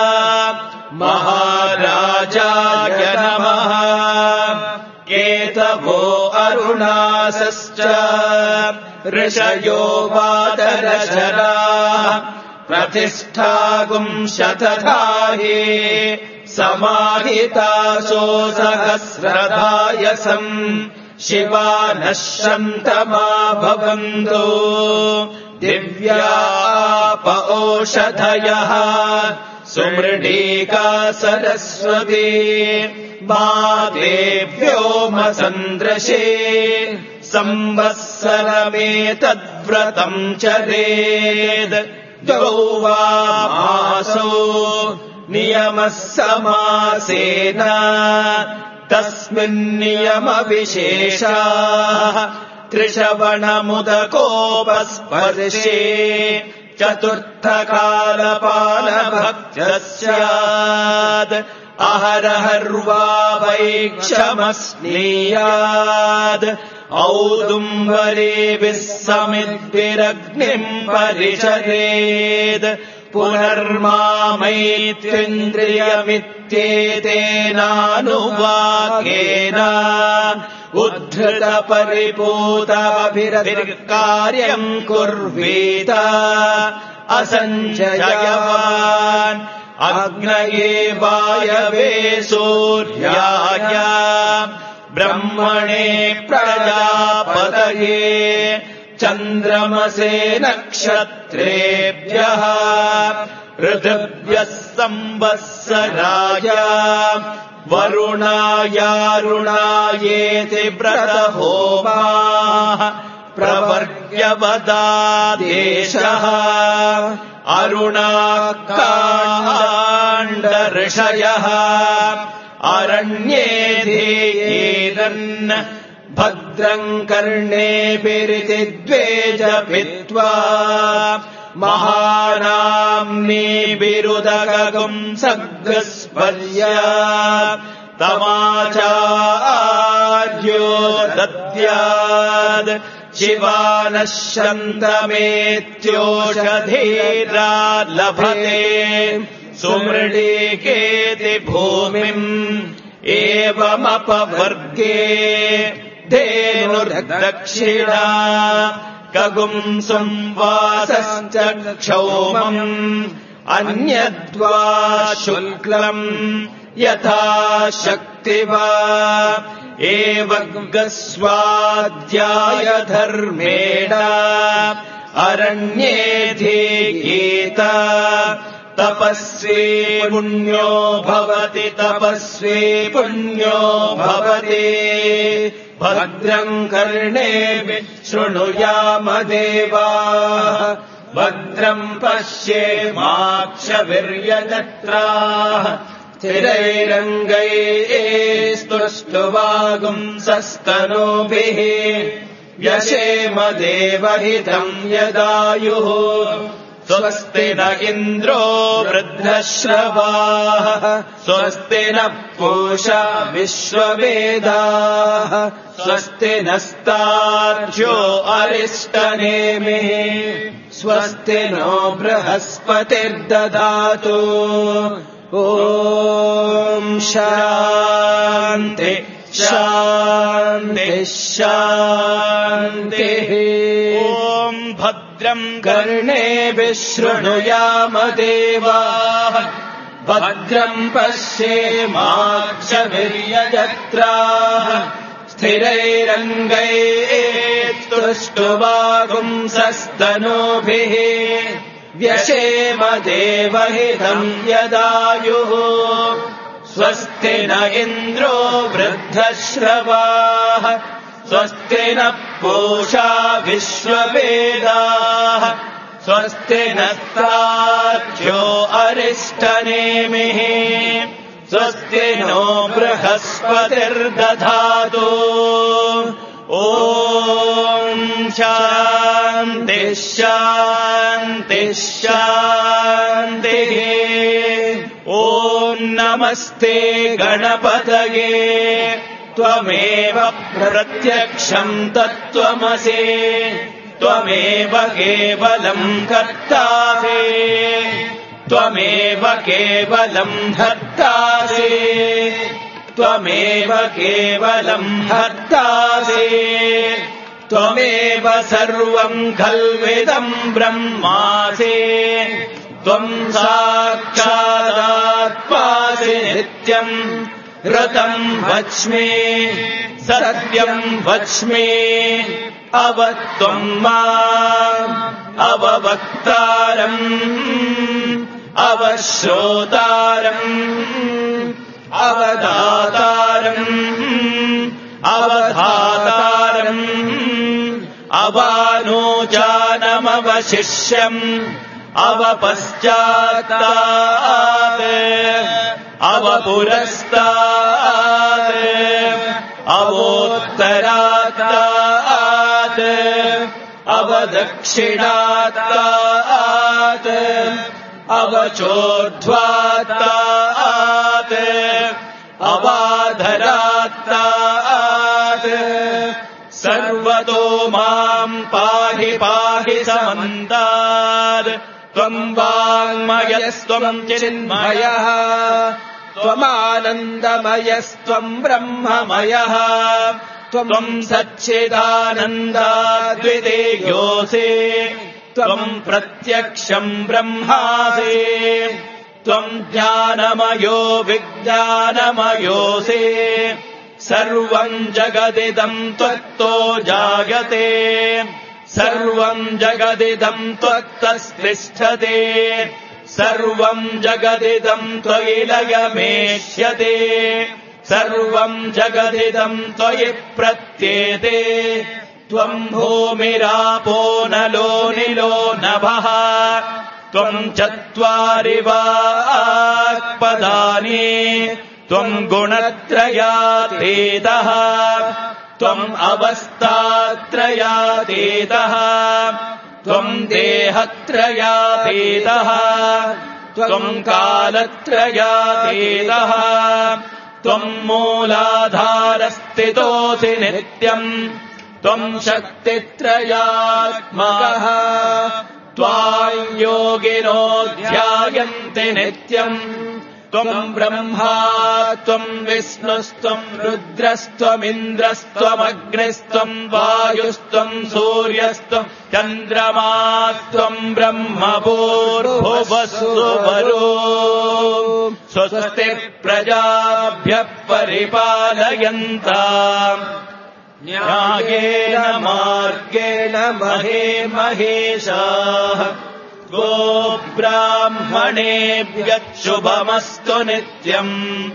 महाराजाय नमः केतवो अरुणासश्च ऋषयो वादरशरा प्रतिष्ठागुम् शतधाये समाहितासो सहस्रधायसम् शिवा नश्यन्तमा भवन्तु दिव्याप ओषधयः सुमृडीका सरस्वती मा देव्योमसन्दृशे संवत्सरमेतद्व्रतम् चरेद् द्वौ वा मासो नियमः समासेन तस्मिन्नियमविशेषाः त्रिश्रवणमुदकोपस्पर्शे चतुर्थकालपालभक्त्यः स्यात् अहरहर्वा वै क्षमस्नीयात् औदुम्बरेभिः समिद्भिरग्निम् परिचरेत् पुनर्मामैत्रिन्द्रियमित्येतेनानुवाक्येन उद्धृतपरिपूतभिर्कार्यम् कुर्वीत असञ्चयवान् अग्नये वायवे सूर्याय ब्रह्मणे प्रजापतये चन्द्रमसे नक्षत्रेभ्यः ऋतुभ्यः संवत्सराय वरुणायारुणायेति व्रतहोमाः प्रवर्ग्यवदादेशः अरुणाकाण्डऋषयः अरण्ये धेयेरन् भद्र भद्रम् कर्णेभिरितिद्वे जपित्वा महानाम्नी बिरुदगगुम् सग्स्पर्या तमाचार्यो दद्याद् शिवानश्यन्तमेत्योषधीरा लभते सुमृडीकेति भूमिम् एवमपवर्गे धेनुर्दक्षिणा कगुम् संवासश्च क्षौमम् अन्यद्वा शुक्लम् यथा शक्ति वा एवग्गस्वाध्याय धर्मेण अरण्येऽधिगीता तपस्वी पुण्यो भवति तपस्वी पुण्यो भवति भद्रम् कर्णेभिः शृणुयाम देवाः भद्रम् पश्येमाक्षवीर्यजत्राः स्थिरैरङ्गैस्तुष्टुवागुंसस्तनूभिः व्यशेम देवहितम् यदायुः स्वस्ति न इन्द्रो वृद्धश्रवाः स्वस्ति न पूषा विश्ववेदाः स्वस्ति नस्तार्क्ष्यो अरिष्टनेमिः स्वस्ति नो बृहस्पतिर्दधातु ॐ शान्ति शान्ति शान्तिः ॐ भद्रम् कर्णेभिः शृणुयाम देवाः भद्रम् पश्येमाक्षवीर्यजत्राः स्थिरैरङ्गैस्तुष्टुवागुंसस्तनूभिः व्यशेम देवहितम् यदायुः स्वस्ति न इन्द्रो वृद्धश्रवाः स्वस्ति न पूषा विश्ववेदाः स्वस्ति नस्तार्क्ष्यो अरिष्टनेमिः स्वस्ति नो बृहस्पतिर्दधातु ॐ शान्ति शान्ति शान्तिः ॐ नमस्ते गणपतये त्वमेव प्रत्यक्षम् तत्त्वमसि त्वमेव केवलम् कर्तासि त्वमेव केवलम् हर्तासि त्वमेव केवलम् हर्तासि त्वमेव सर्वम् खल्विदम् ब्रह्मासि त्वम् साक्षादात्मासि नित्यम् ऋतम् वच्मि सत्यम् वच्मि अवत्वम् माम् अववक्तारम् अवश्रोतारम् अवदातारम् अवधातारम् अवानोजानमवशिष्यम् अवपश्चात्तात् अवपुरस्तात् अवोत्तरात्तात् अवदक्षिणात्तात् अवचोर्ध्वात्तात् अवाधरात्तात् सर्वतो माम् पाहि पाहि समन्तात् त्वम् वाङ्मयस्त्वम् चिन्मयः त्वमानन्दमयस्त्वम् ब्रह्ममयः त्वम् सच्चिदानन्दाद्वितीयोऽसि त्वम् प्रत्यक्षम् ब्रह्मासि त्वम् ज्ञानमयो विज्ञानमयोऽसि सर्वम् जगदिदम् त्वत्तो जायते सर्वम् जगदिदम् त्वत्तस्तिष्ठते सर्वम् जगदिदम् त्वयि लयमेष्यते सर्वम् जगदिदम् त्वयि प्रत्येते त्वम् भूमिरापो नलो निलो नभः त्वम् चत्वारि वाक्पदानि त्वम् गुणत्रयातीतः త్వం అవస్థాత్రయాతీతః త్వం దేహత్రయాతీతః త్వం కాలత్రయాతీతః త్వం మూలాధారస్థితోऽసి నిత్యం త్వం శక్తిత్రయాత్మకః త్వాం యోగినో ధ్యాయంతి నిత్యం త్వం బ్రహ్మా త్వం విష్ణుస్త్వం రుద్రస్త్వమింద్రస్త్వమగ్నిస్త్వం వాయుస్త్వం సూర్యస్త్వం చంద్రమాస్త్వం బ్రహ్మ భూర్భువస్సువరో స్వస్తి ప్రజాభ్యః పరిపాలయంతాం న్యాయేన మార్గేణ మహే మహేశాః గోబ్రాహ్మణేభ్యః శుభమస్తు నిత్యం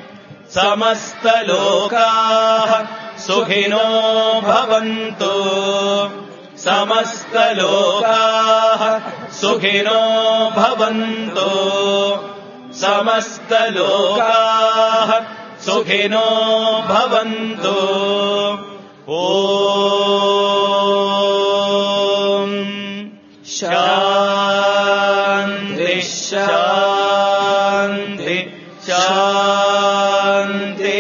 సమస్తలోకాః సుఖినో భవంతు సమస్తలోకాః సుఖినో భవంతు సమస్తలోకాః సుఖినో భవంతు ఓం శాంతి శాంతి శాంతి.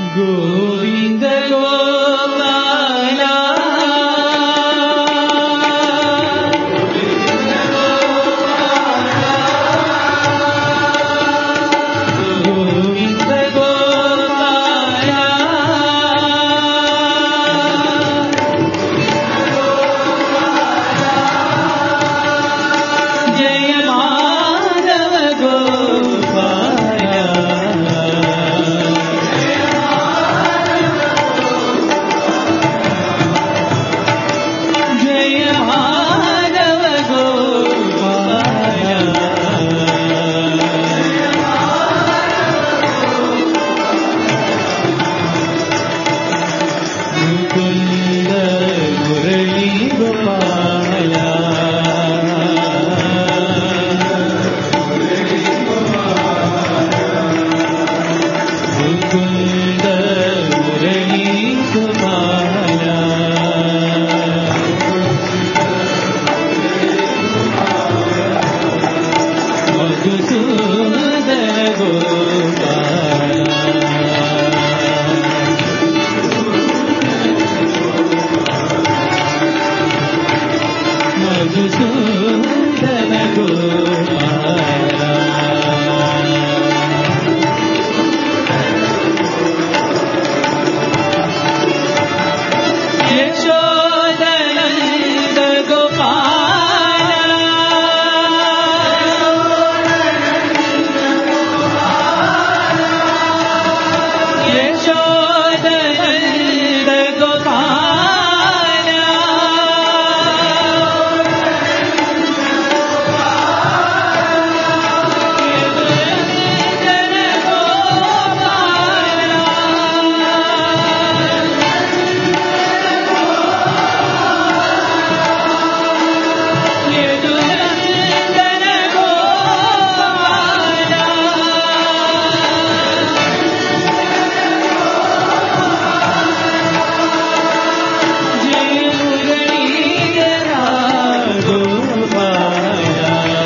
గోవింద గోపాల గోవింద గోపాల జయ మాధవ గోపాల జయ మాధవ గోపాల ముకుంద మురళీ గోపాల ముకుంద మురళీ గోపాల మధుసూదన గోపాల మధుసూదన గోపాల యశోదనంద గోపాల యశోదనంద గోపాల యదునందన గోపాల యదునందన గోపాల జయ మురళీధర గోపాల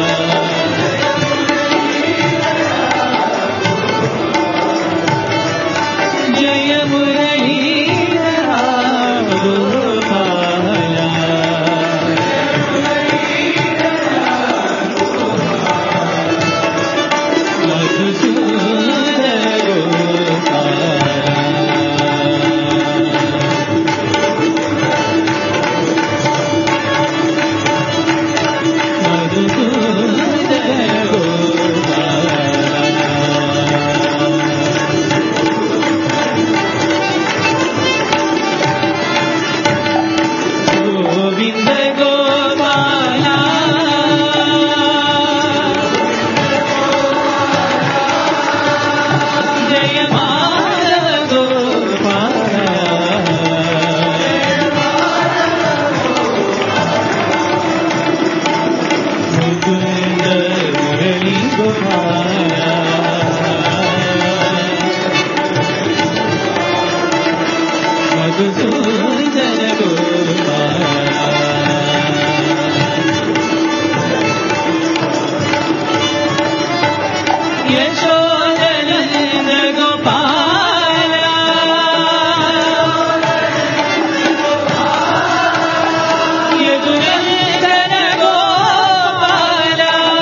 జయ మురళీధర గోపాల మధుసూదన గోపాల మధుసూదన గోపాల గోవింద గోపాల జయ మాధవ గోపాల ముకుంద మురళీ గోపాల మధుసూదన గోపాల యశోదనంద గోపాల యదునందన గోపాల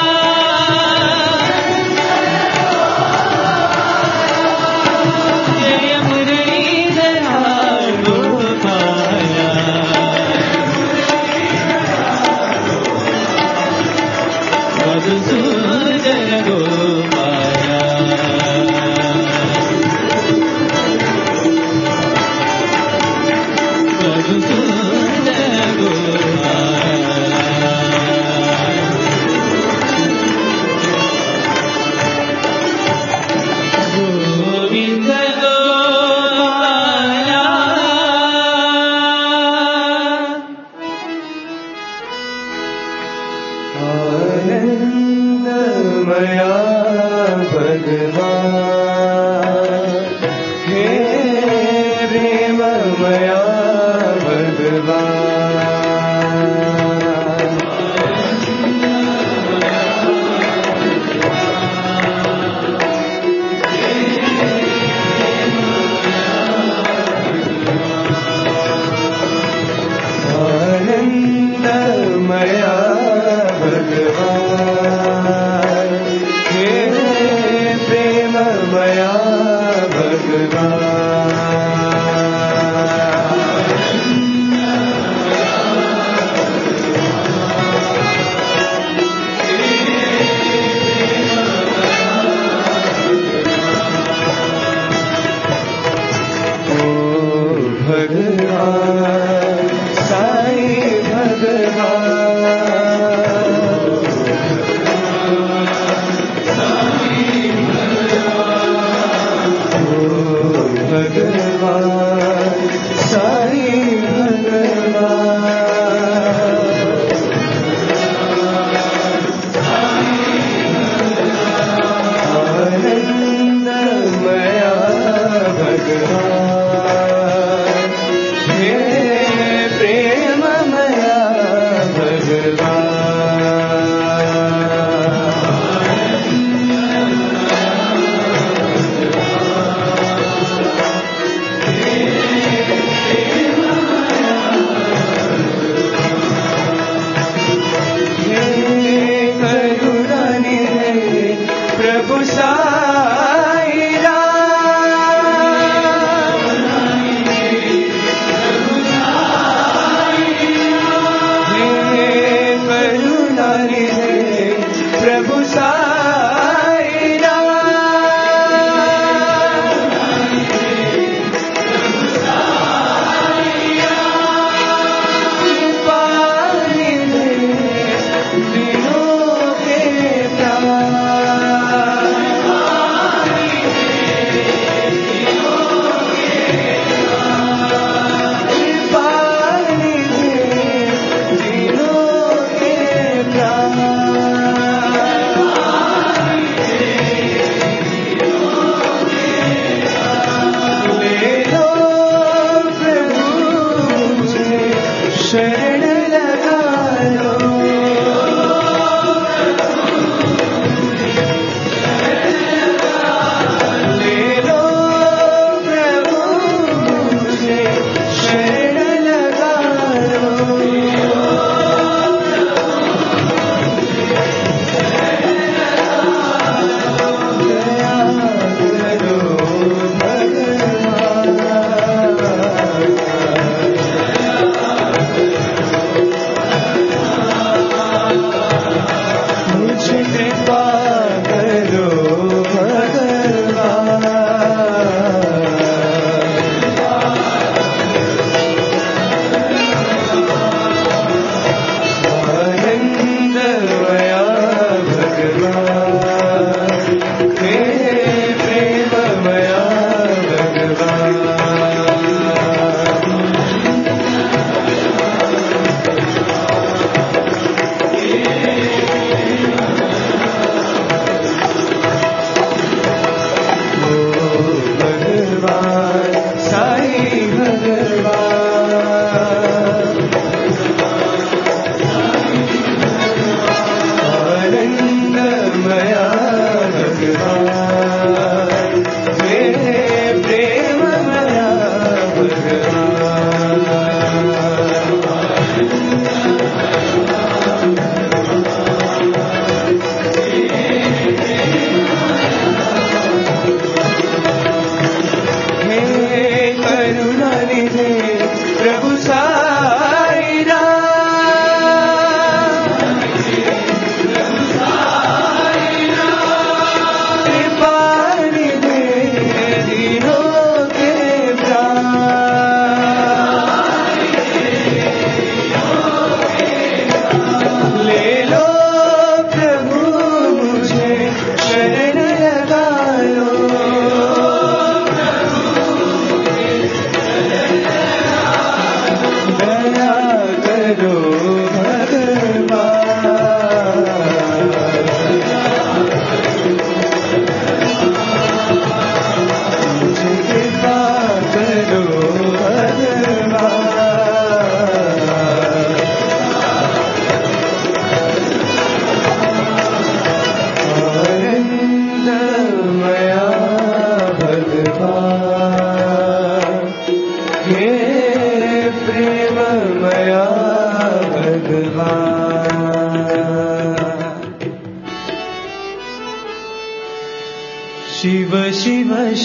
జయ మురళీధర గోపాల మధుసూదన గోపాల మధుసూదన గోపాల గోవింద గోపాల आनंदमया भगवान हे प्रेममया भगवान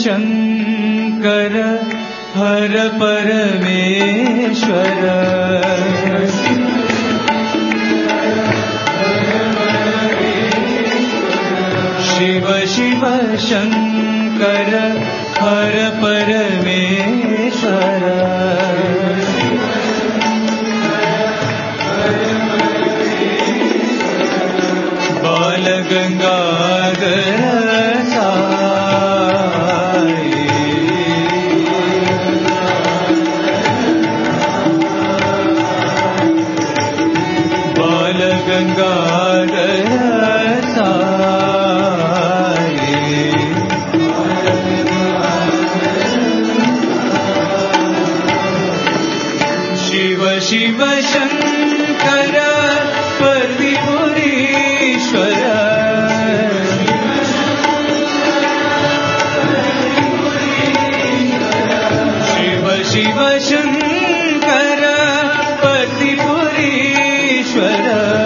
शङ्कर हर परमेश्वर शिव शिव शङ्कर हर परमेश्वर बाल गंगाधर साई बाल गंगाधर साई शिव शिव शंकर परमेश्वर शिव शिव शंकर पतिपुरीश्वर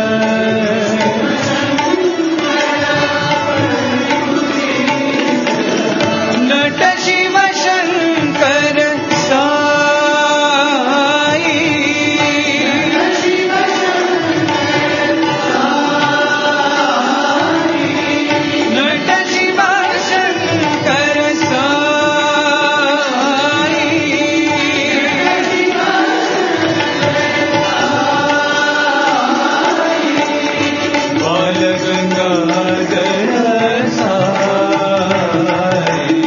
नट शिव शंकर साई नट शिव शंकर साई बाल गंगाधर साई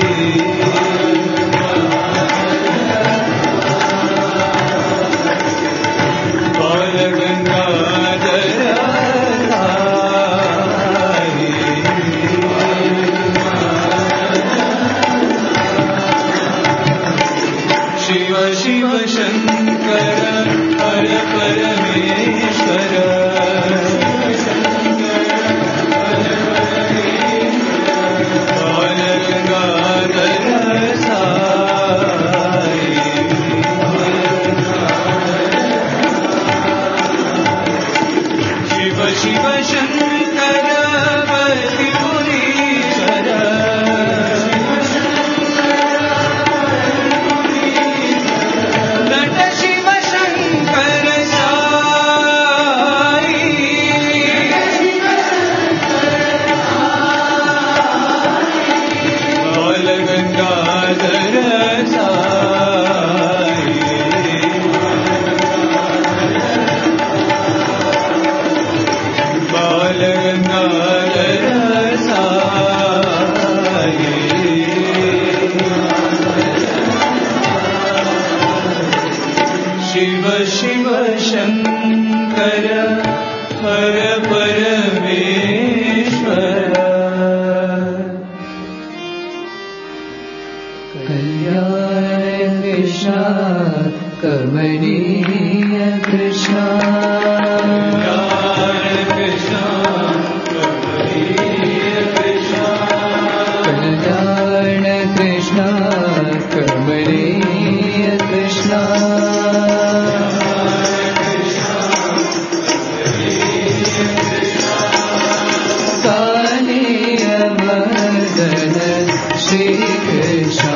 बाल गंगाधर साई शिव शिव शंकर हर परमेश्वर बाल गंगाधर साई शिव शिव शंकर पतिपुरीश्वर नट शिव शंकर साई बाल गंगाधर साई बाल गंगाधर साई शिव शिव शंकर हर परमेश्वर कल्याण कृष्ण कमनीय कृष्ण कल्याण कृष्ण कमनीय कृष्ण कालीय मदन श्री कृष्ण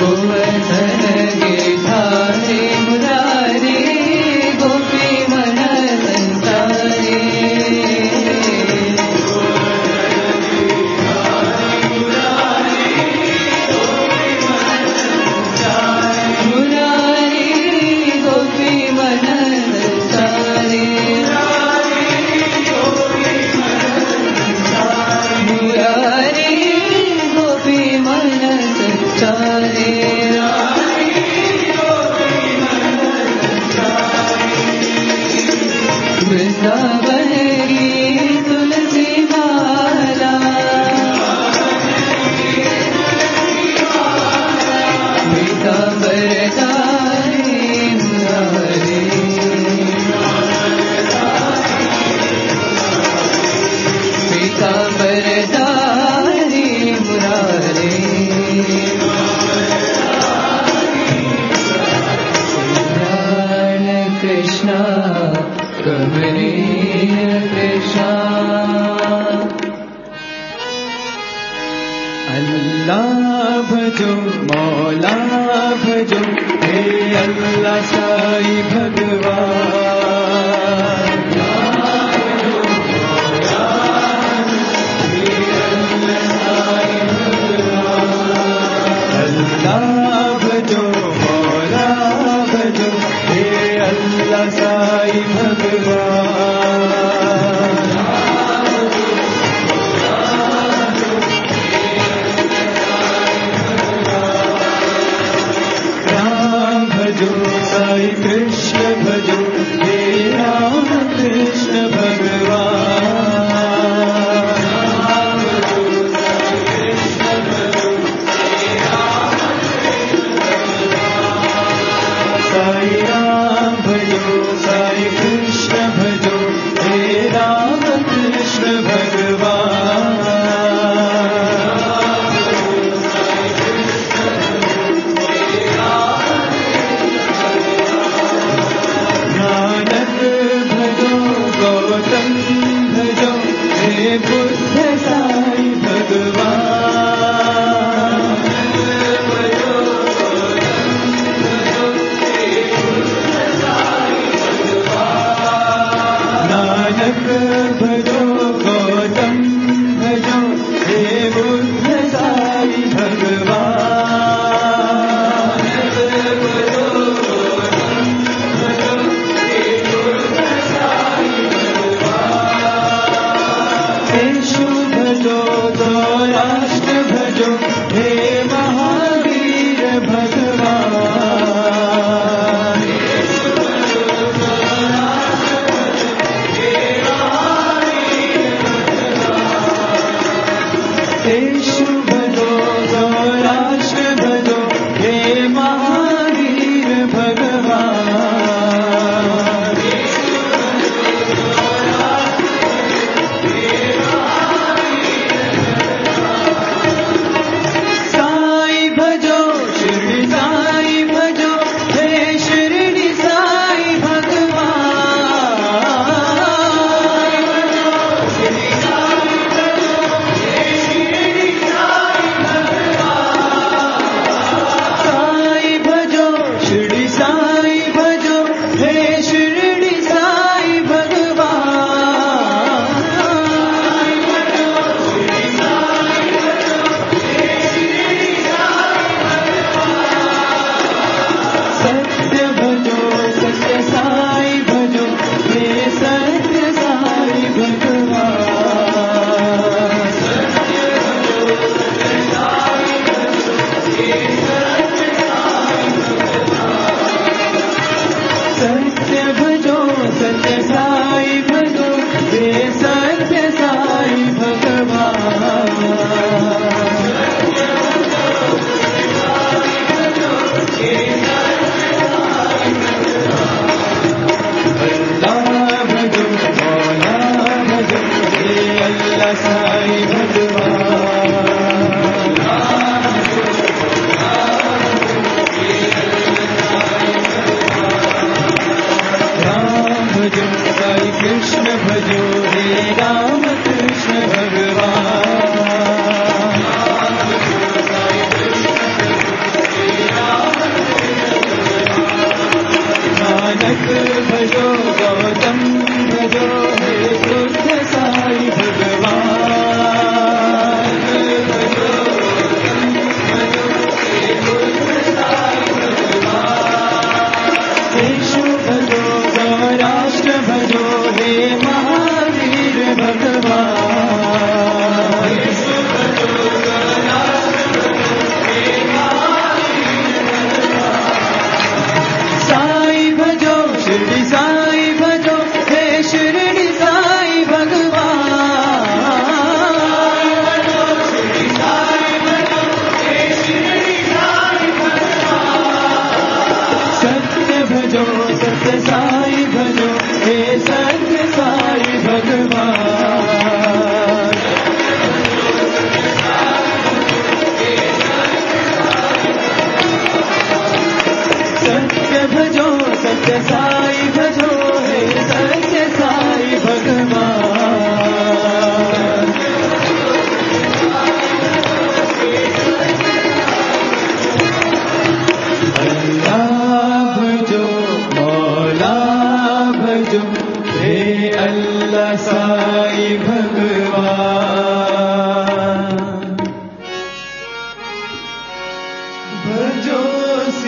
गोवर्धन गिरधारी मुरारी गोपी मन संचारी मुरारी गोपी मन संचारी मुरारी गोपी मन संचारी वृंदावन की तुलसी माला पीतांबर धारी मुरारी पीतांबर धारी मुरारी कृष्ण कमनीय कृष्ण अल्लाह भजो मौला भजो हे अल्लाह साई भगवान अल्लाह भजो मौला भजो हे अल्लाह साई भगवान राम भजो साई कृष्ण भजो हे राम कृष्ण भगवान साई राम भजो साई कृष्ण भजो हे राम कृष्ण भगवान नानक भजो गौतम भजो हे बुद्ध साई भगवान नानक भजो गौतम भजो हे बुद्ध साई भगवान केशु भजो राष्ट्र भजो हे महावीर भगवान केशु भजो राष्ट्र भजो हे महावीर भगवान साई भजो शिरडी साई भजो हे शिरडी साई साई भजो शिरडी साई भजो हे शिरडी साई सत्य भजो सत्य साई भजो हे सत्य साई भगवान सत्य भजो सत्य साई भजो हे सत्य साई भगवान अल्लाह भजो मौला भजो हे अल्लाह साई भगवान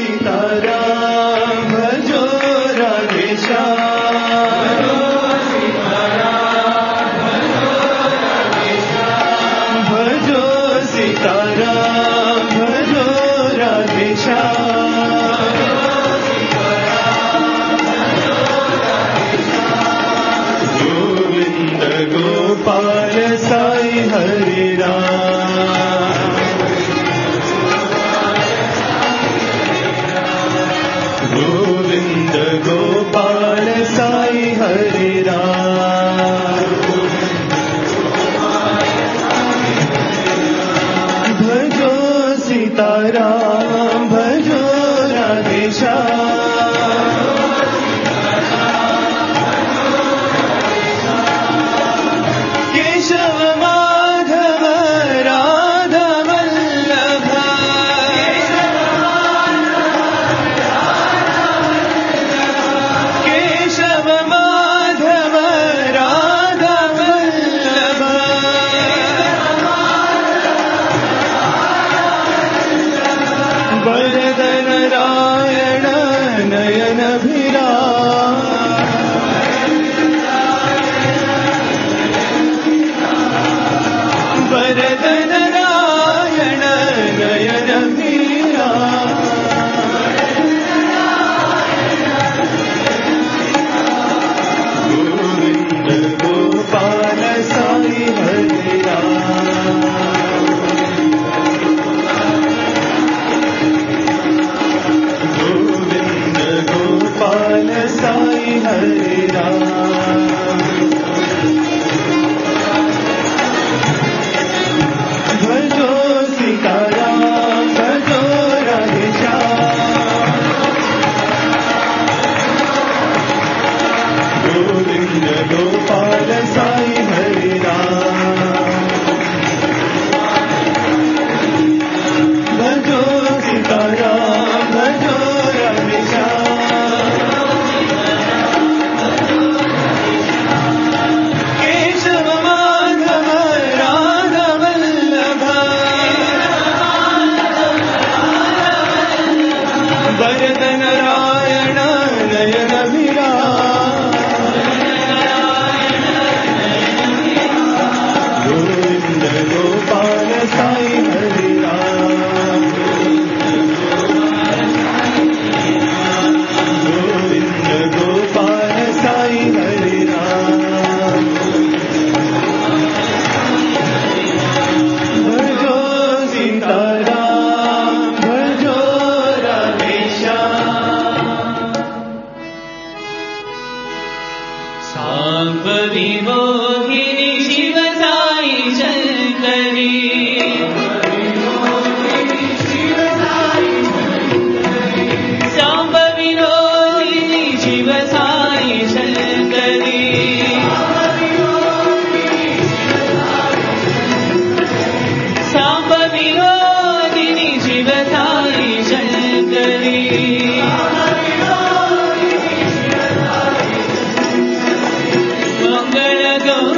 सीताराम भजो राधे श्याम भजो सीताराम भजो राधे श्याम गोविंद गोपाल साई हरि राम गोविंद गोपाल साई हरि राम भजो सीताराम भजो राधे श्याम केशव माधव राधा वल्लभ केशव माधव राधा वल्लभ वरद नारायण नयन भिराम वरद नारायण नयन भिराम गोविंद गोपाल साई हरि राम गोविंद गोपाल साई हरि राम भजो सीताराम भजो राधे श्याम गोविंद गोपाल साई हरि राम भजो सीताराम भजो राधे श्याम केशव माधव राधा वल्लभ वरद नारायण नयन भिराम गोविंद गोपाल साई हरि राम गोविंद गोपाल साई हरि राम भजो सीताराम भजो राधे श्याम सांबवी मोहिनी शिव साई शंकरी सांबवी मोहिनी शिव साई शंकरी सांबवी मोहिनी शिव साई शंकरी मंगल गौ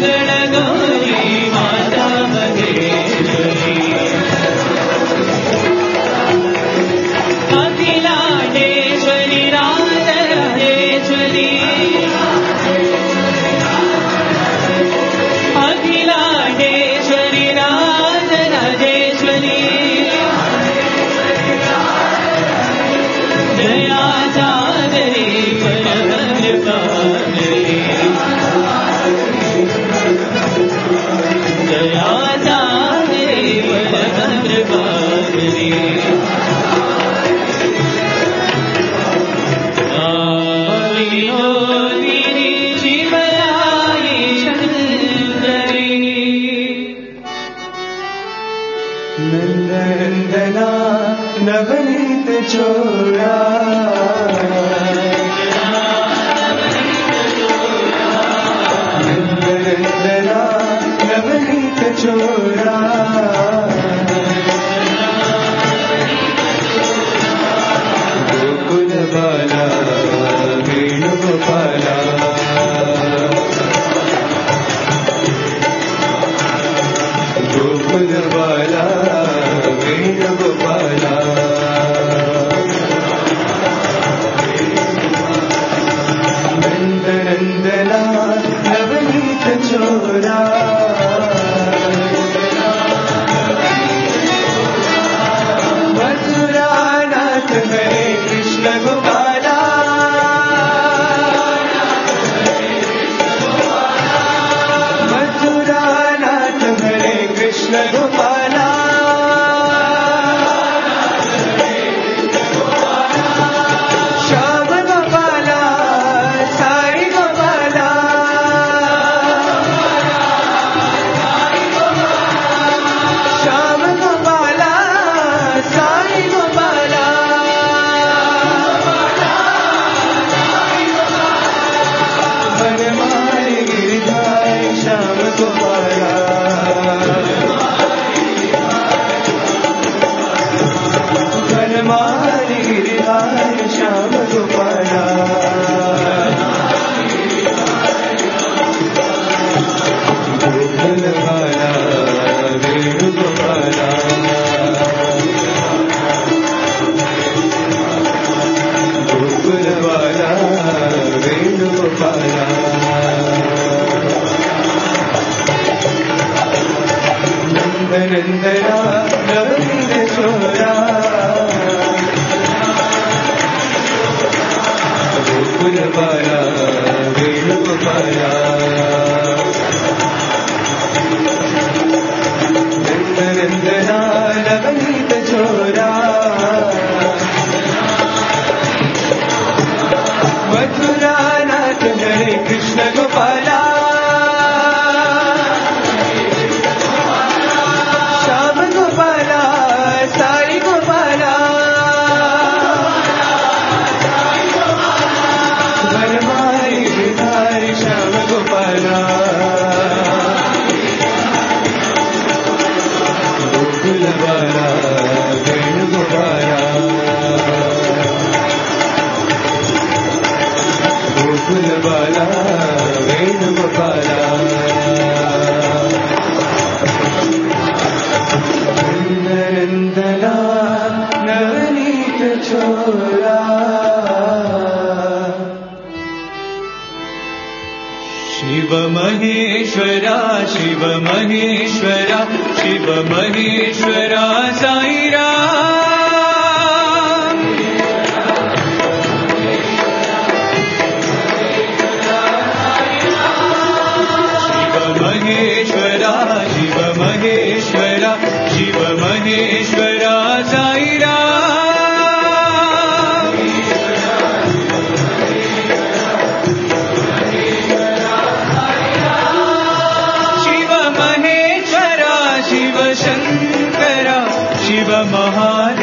मंगल गौरी माता महेश्वरी अखिलांडेश्वरी राजराजेश्वरी अखिलांडेश्वरी राजराजेश्वरी जया चादरी परमृपादरी जया चादरी परमृपादरी विनोदिनी शिवरायि शङ्करी नन्दनन्दना नवनीत चोरा नन्दनन्दना नवनीत चोरा गोकुल बाला वेणुगोपाला गोकुल बाला वेणुगोपाला नन्दनन्दना नवनीत चोरा मथुरानाथ हरे कृष्ण गोपाला मथुरानाथ हरे कृष्ण गोपाला श्याम गोपाला साई गोपाला श्याम गोपाला साई गोपाला वनमाली गिरिधारी श्याम गोपाला वनमाली गिरिधारी श्याम गोपाला गोकुल बाला वेणुगोपाला गोकुल बाला वेणुगोपाला नन्दनन्दना नवनीत चोरा गोकुल बाला वेणुगोपाला नन्दनन्दना नवनीत चोरा मथुरानाथ हरे कृष्ण गोपाला श्याम गोपाला साई गोपाला वनमाली गिरिधारी श्याम गोपाला गोकुल बाला वेणुगोपाला गोकुल बाला वेणुगोपाला नन्दनन्दना नवनीत चोरा शिव महेश्वरा शिव महेश्वरा शिव महेश्वरा साई राम शिव महेश्वरा शिव महेश्वरा शिव महेश्वरा साई राम शिव महेश्वरा शिव शङ्करा शिव महादेव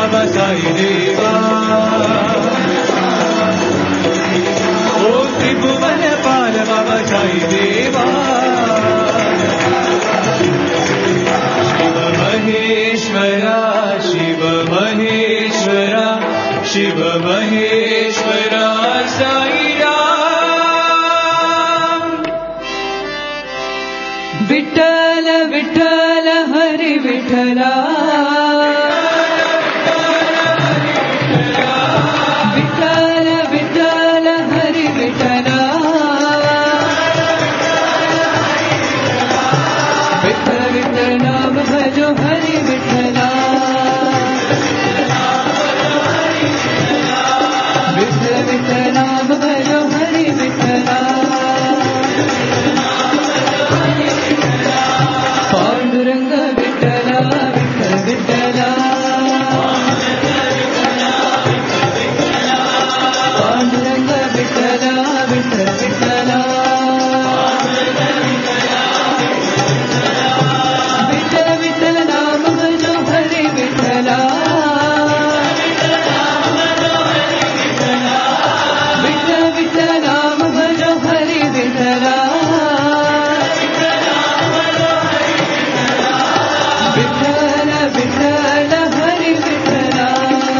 बाबा साई देवा ओ त्रिभुवन पाल बाबा साई देवा शिव महेश्वरा शिव महेश्वरा शिव महेश्वरा साई राम विठ्ठल विठ्ठल हरि विठ्ठला विठ्ठल विठ्ठल हरि विठ्ठला विठ्ठल विठ्ठल नाम भजो हरि विठ्ठला विठ्ठल विठ्ठल नाम भजो हरि विठ्ठला पांडुरंग विठ्ठला विठ्ठल विठ्ठला पांडुरंग विठ्ठला विठ्ठल विठ्ठला विठ्ठल विठ्ठल नाम भजो हरि विठ्ठला विठ्ठल विठ्ठल नाम भजो हरि विठ्ठला विठ्ठल विठ्ठल हरि विठ्ठला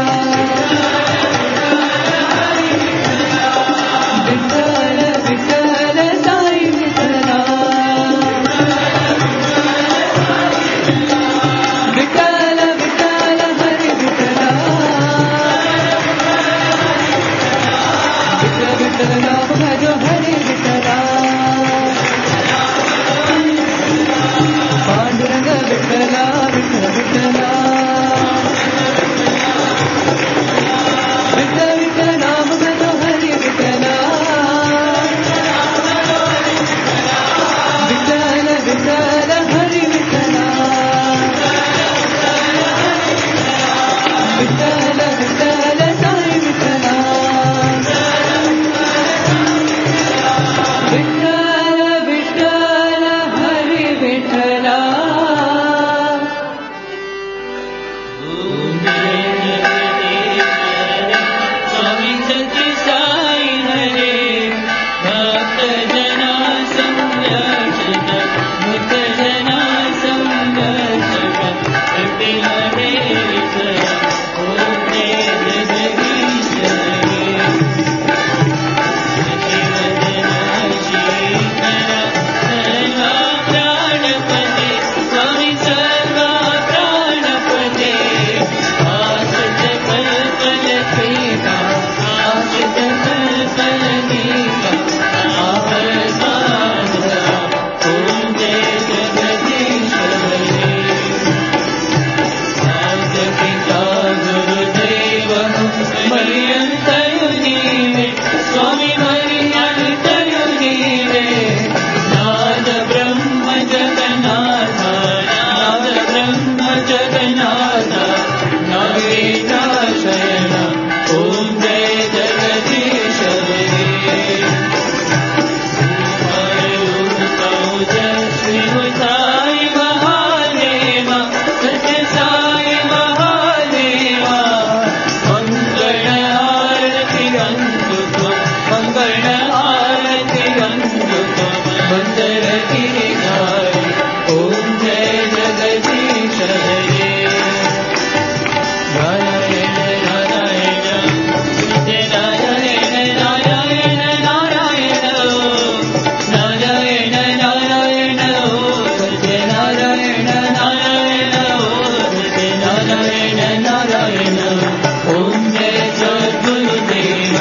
विठ्ठल विठ्ठल साई विठ्ठला विठ्ठल विठ्ठल हरि विठ्ठला विठ्ठल विठ्ठल नाम भजो हरि विठ्ठला पांडुरंग विठ्ठला विठ्ठल विठ्ठला विठ्ठल विठ्ठल नाम भजो हरि विठ्ठला विठ्ठल विठ्ठल हरि विठ्ठला विठ्ठल विठ्ठल साई विठ्ठला विठ्ठल विठ्ठल हरि विठ्ठला स्वामी सती साई हरे भक्त जना संरक्षक भक्त जना संरक्षक सती हरे ओम जय जगदीश हरे प्राणपते स्वामी सर्वा प्राणपते आश्रित कल्पल सेवा आश्रित कल्पल देवा आवर साधना ओम जय जगदीश हरे पिता गुरुदेव मर्यन्तयु नीवे स्वामी मर्यन्तयु नीवे नाद ब्रह्म जगन्नाथ नाद ब्रह्म जगन्नाथ नागेन्द्र शयन ओम जय जगदीश हरे श्री साई महादेवा सत्य साई महादेवा मंगल आरती अंतु मंगल आरती अंतु मंदर गिरिधारी ओम जय जगदीश हरे नारायण नारायण सत्य नारायण नारायण नारायण नारायण नारायण सत्य नारायण नारायण सत्य नारायण नारायण ओम जय सद्गुरुदेवा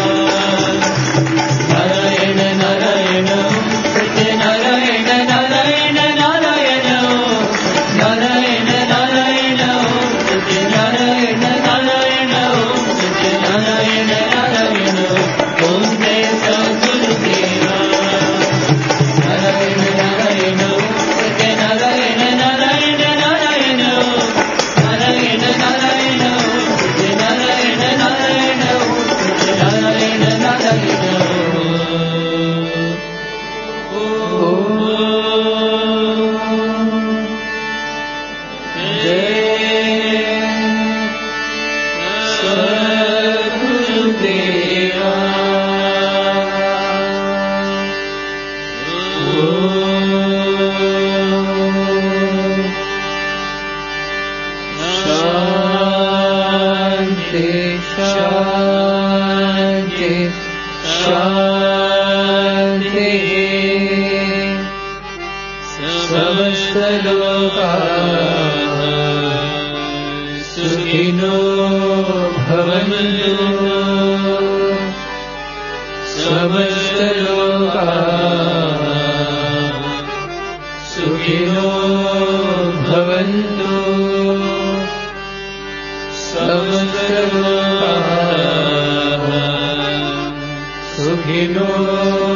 नारायण नारायण सत्य नारायण नारायण नारायण नारायण नारायण सत्य नारायण नारायण सत्य नारायण नारायण ओम जय सद्गुरुदेवा नारायण नारायण सत्य नारायण नारायण नारायण नारायण नारायण सत्य नारायण नारायण सत्य नारायण नारायण ओ समस्तलोकाः सुखिनो भवन्तु समस्तलोकाः सुखिनो भवन्तु समस्तलोकाः सुखिनो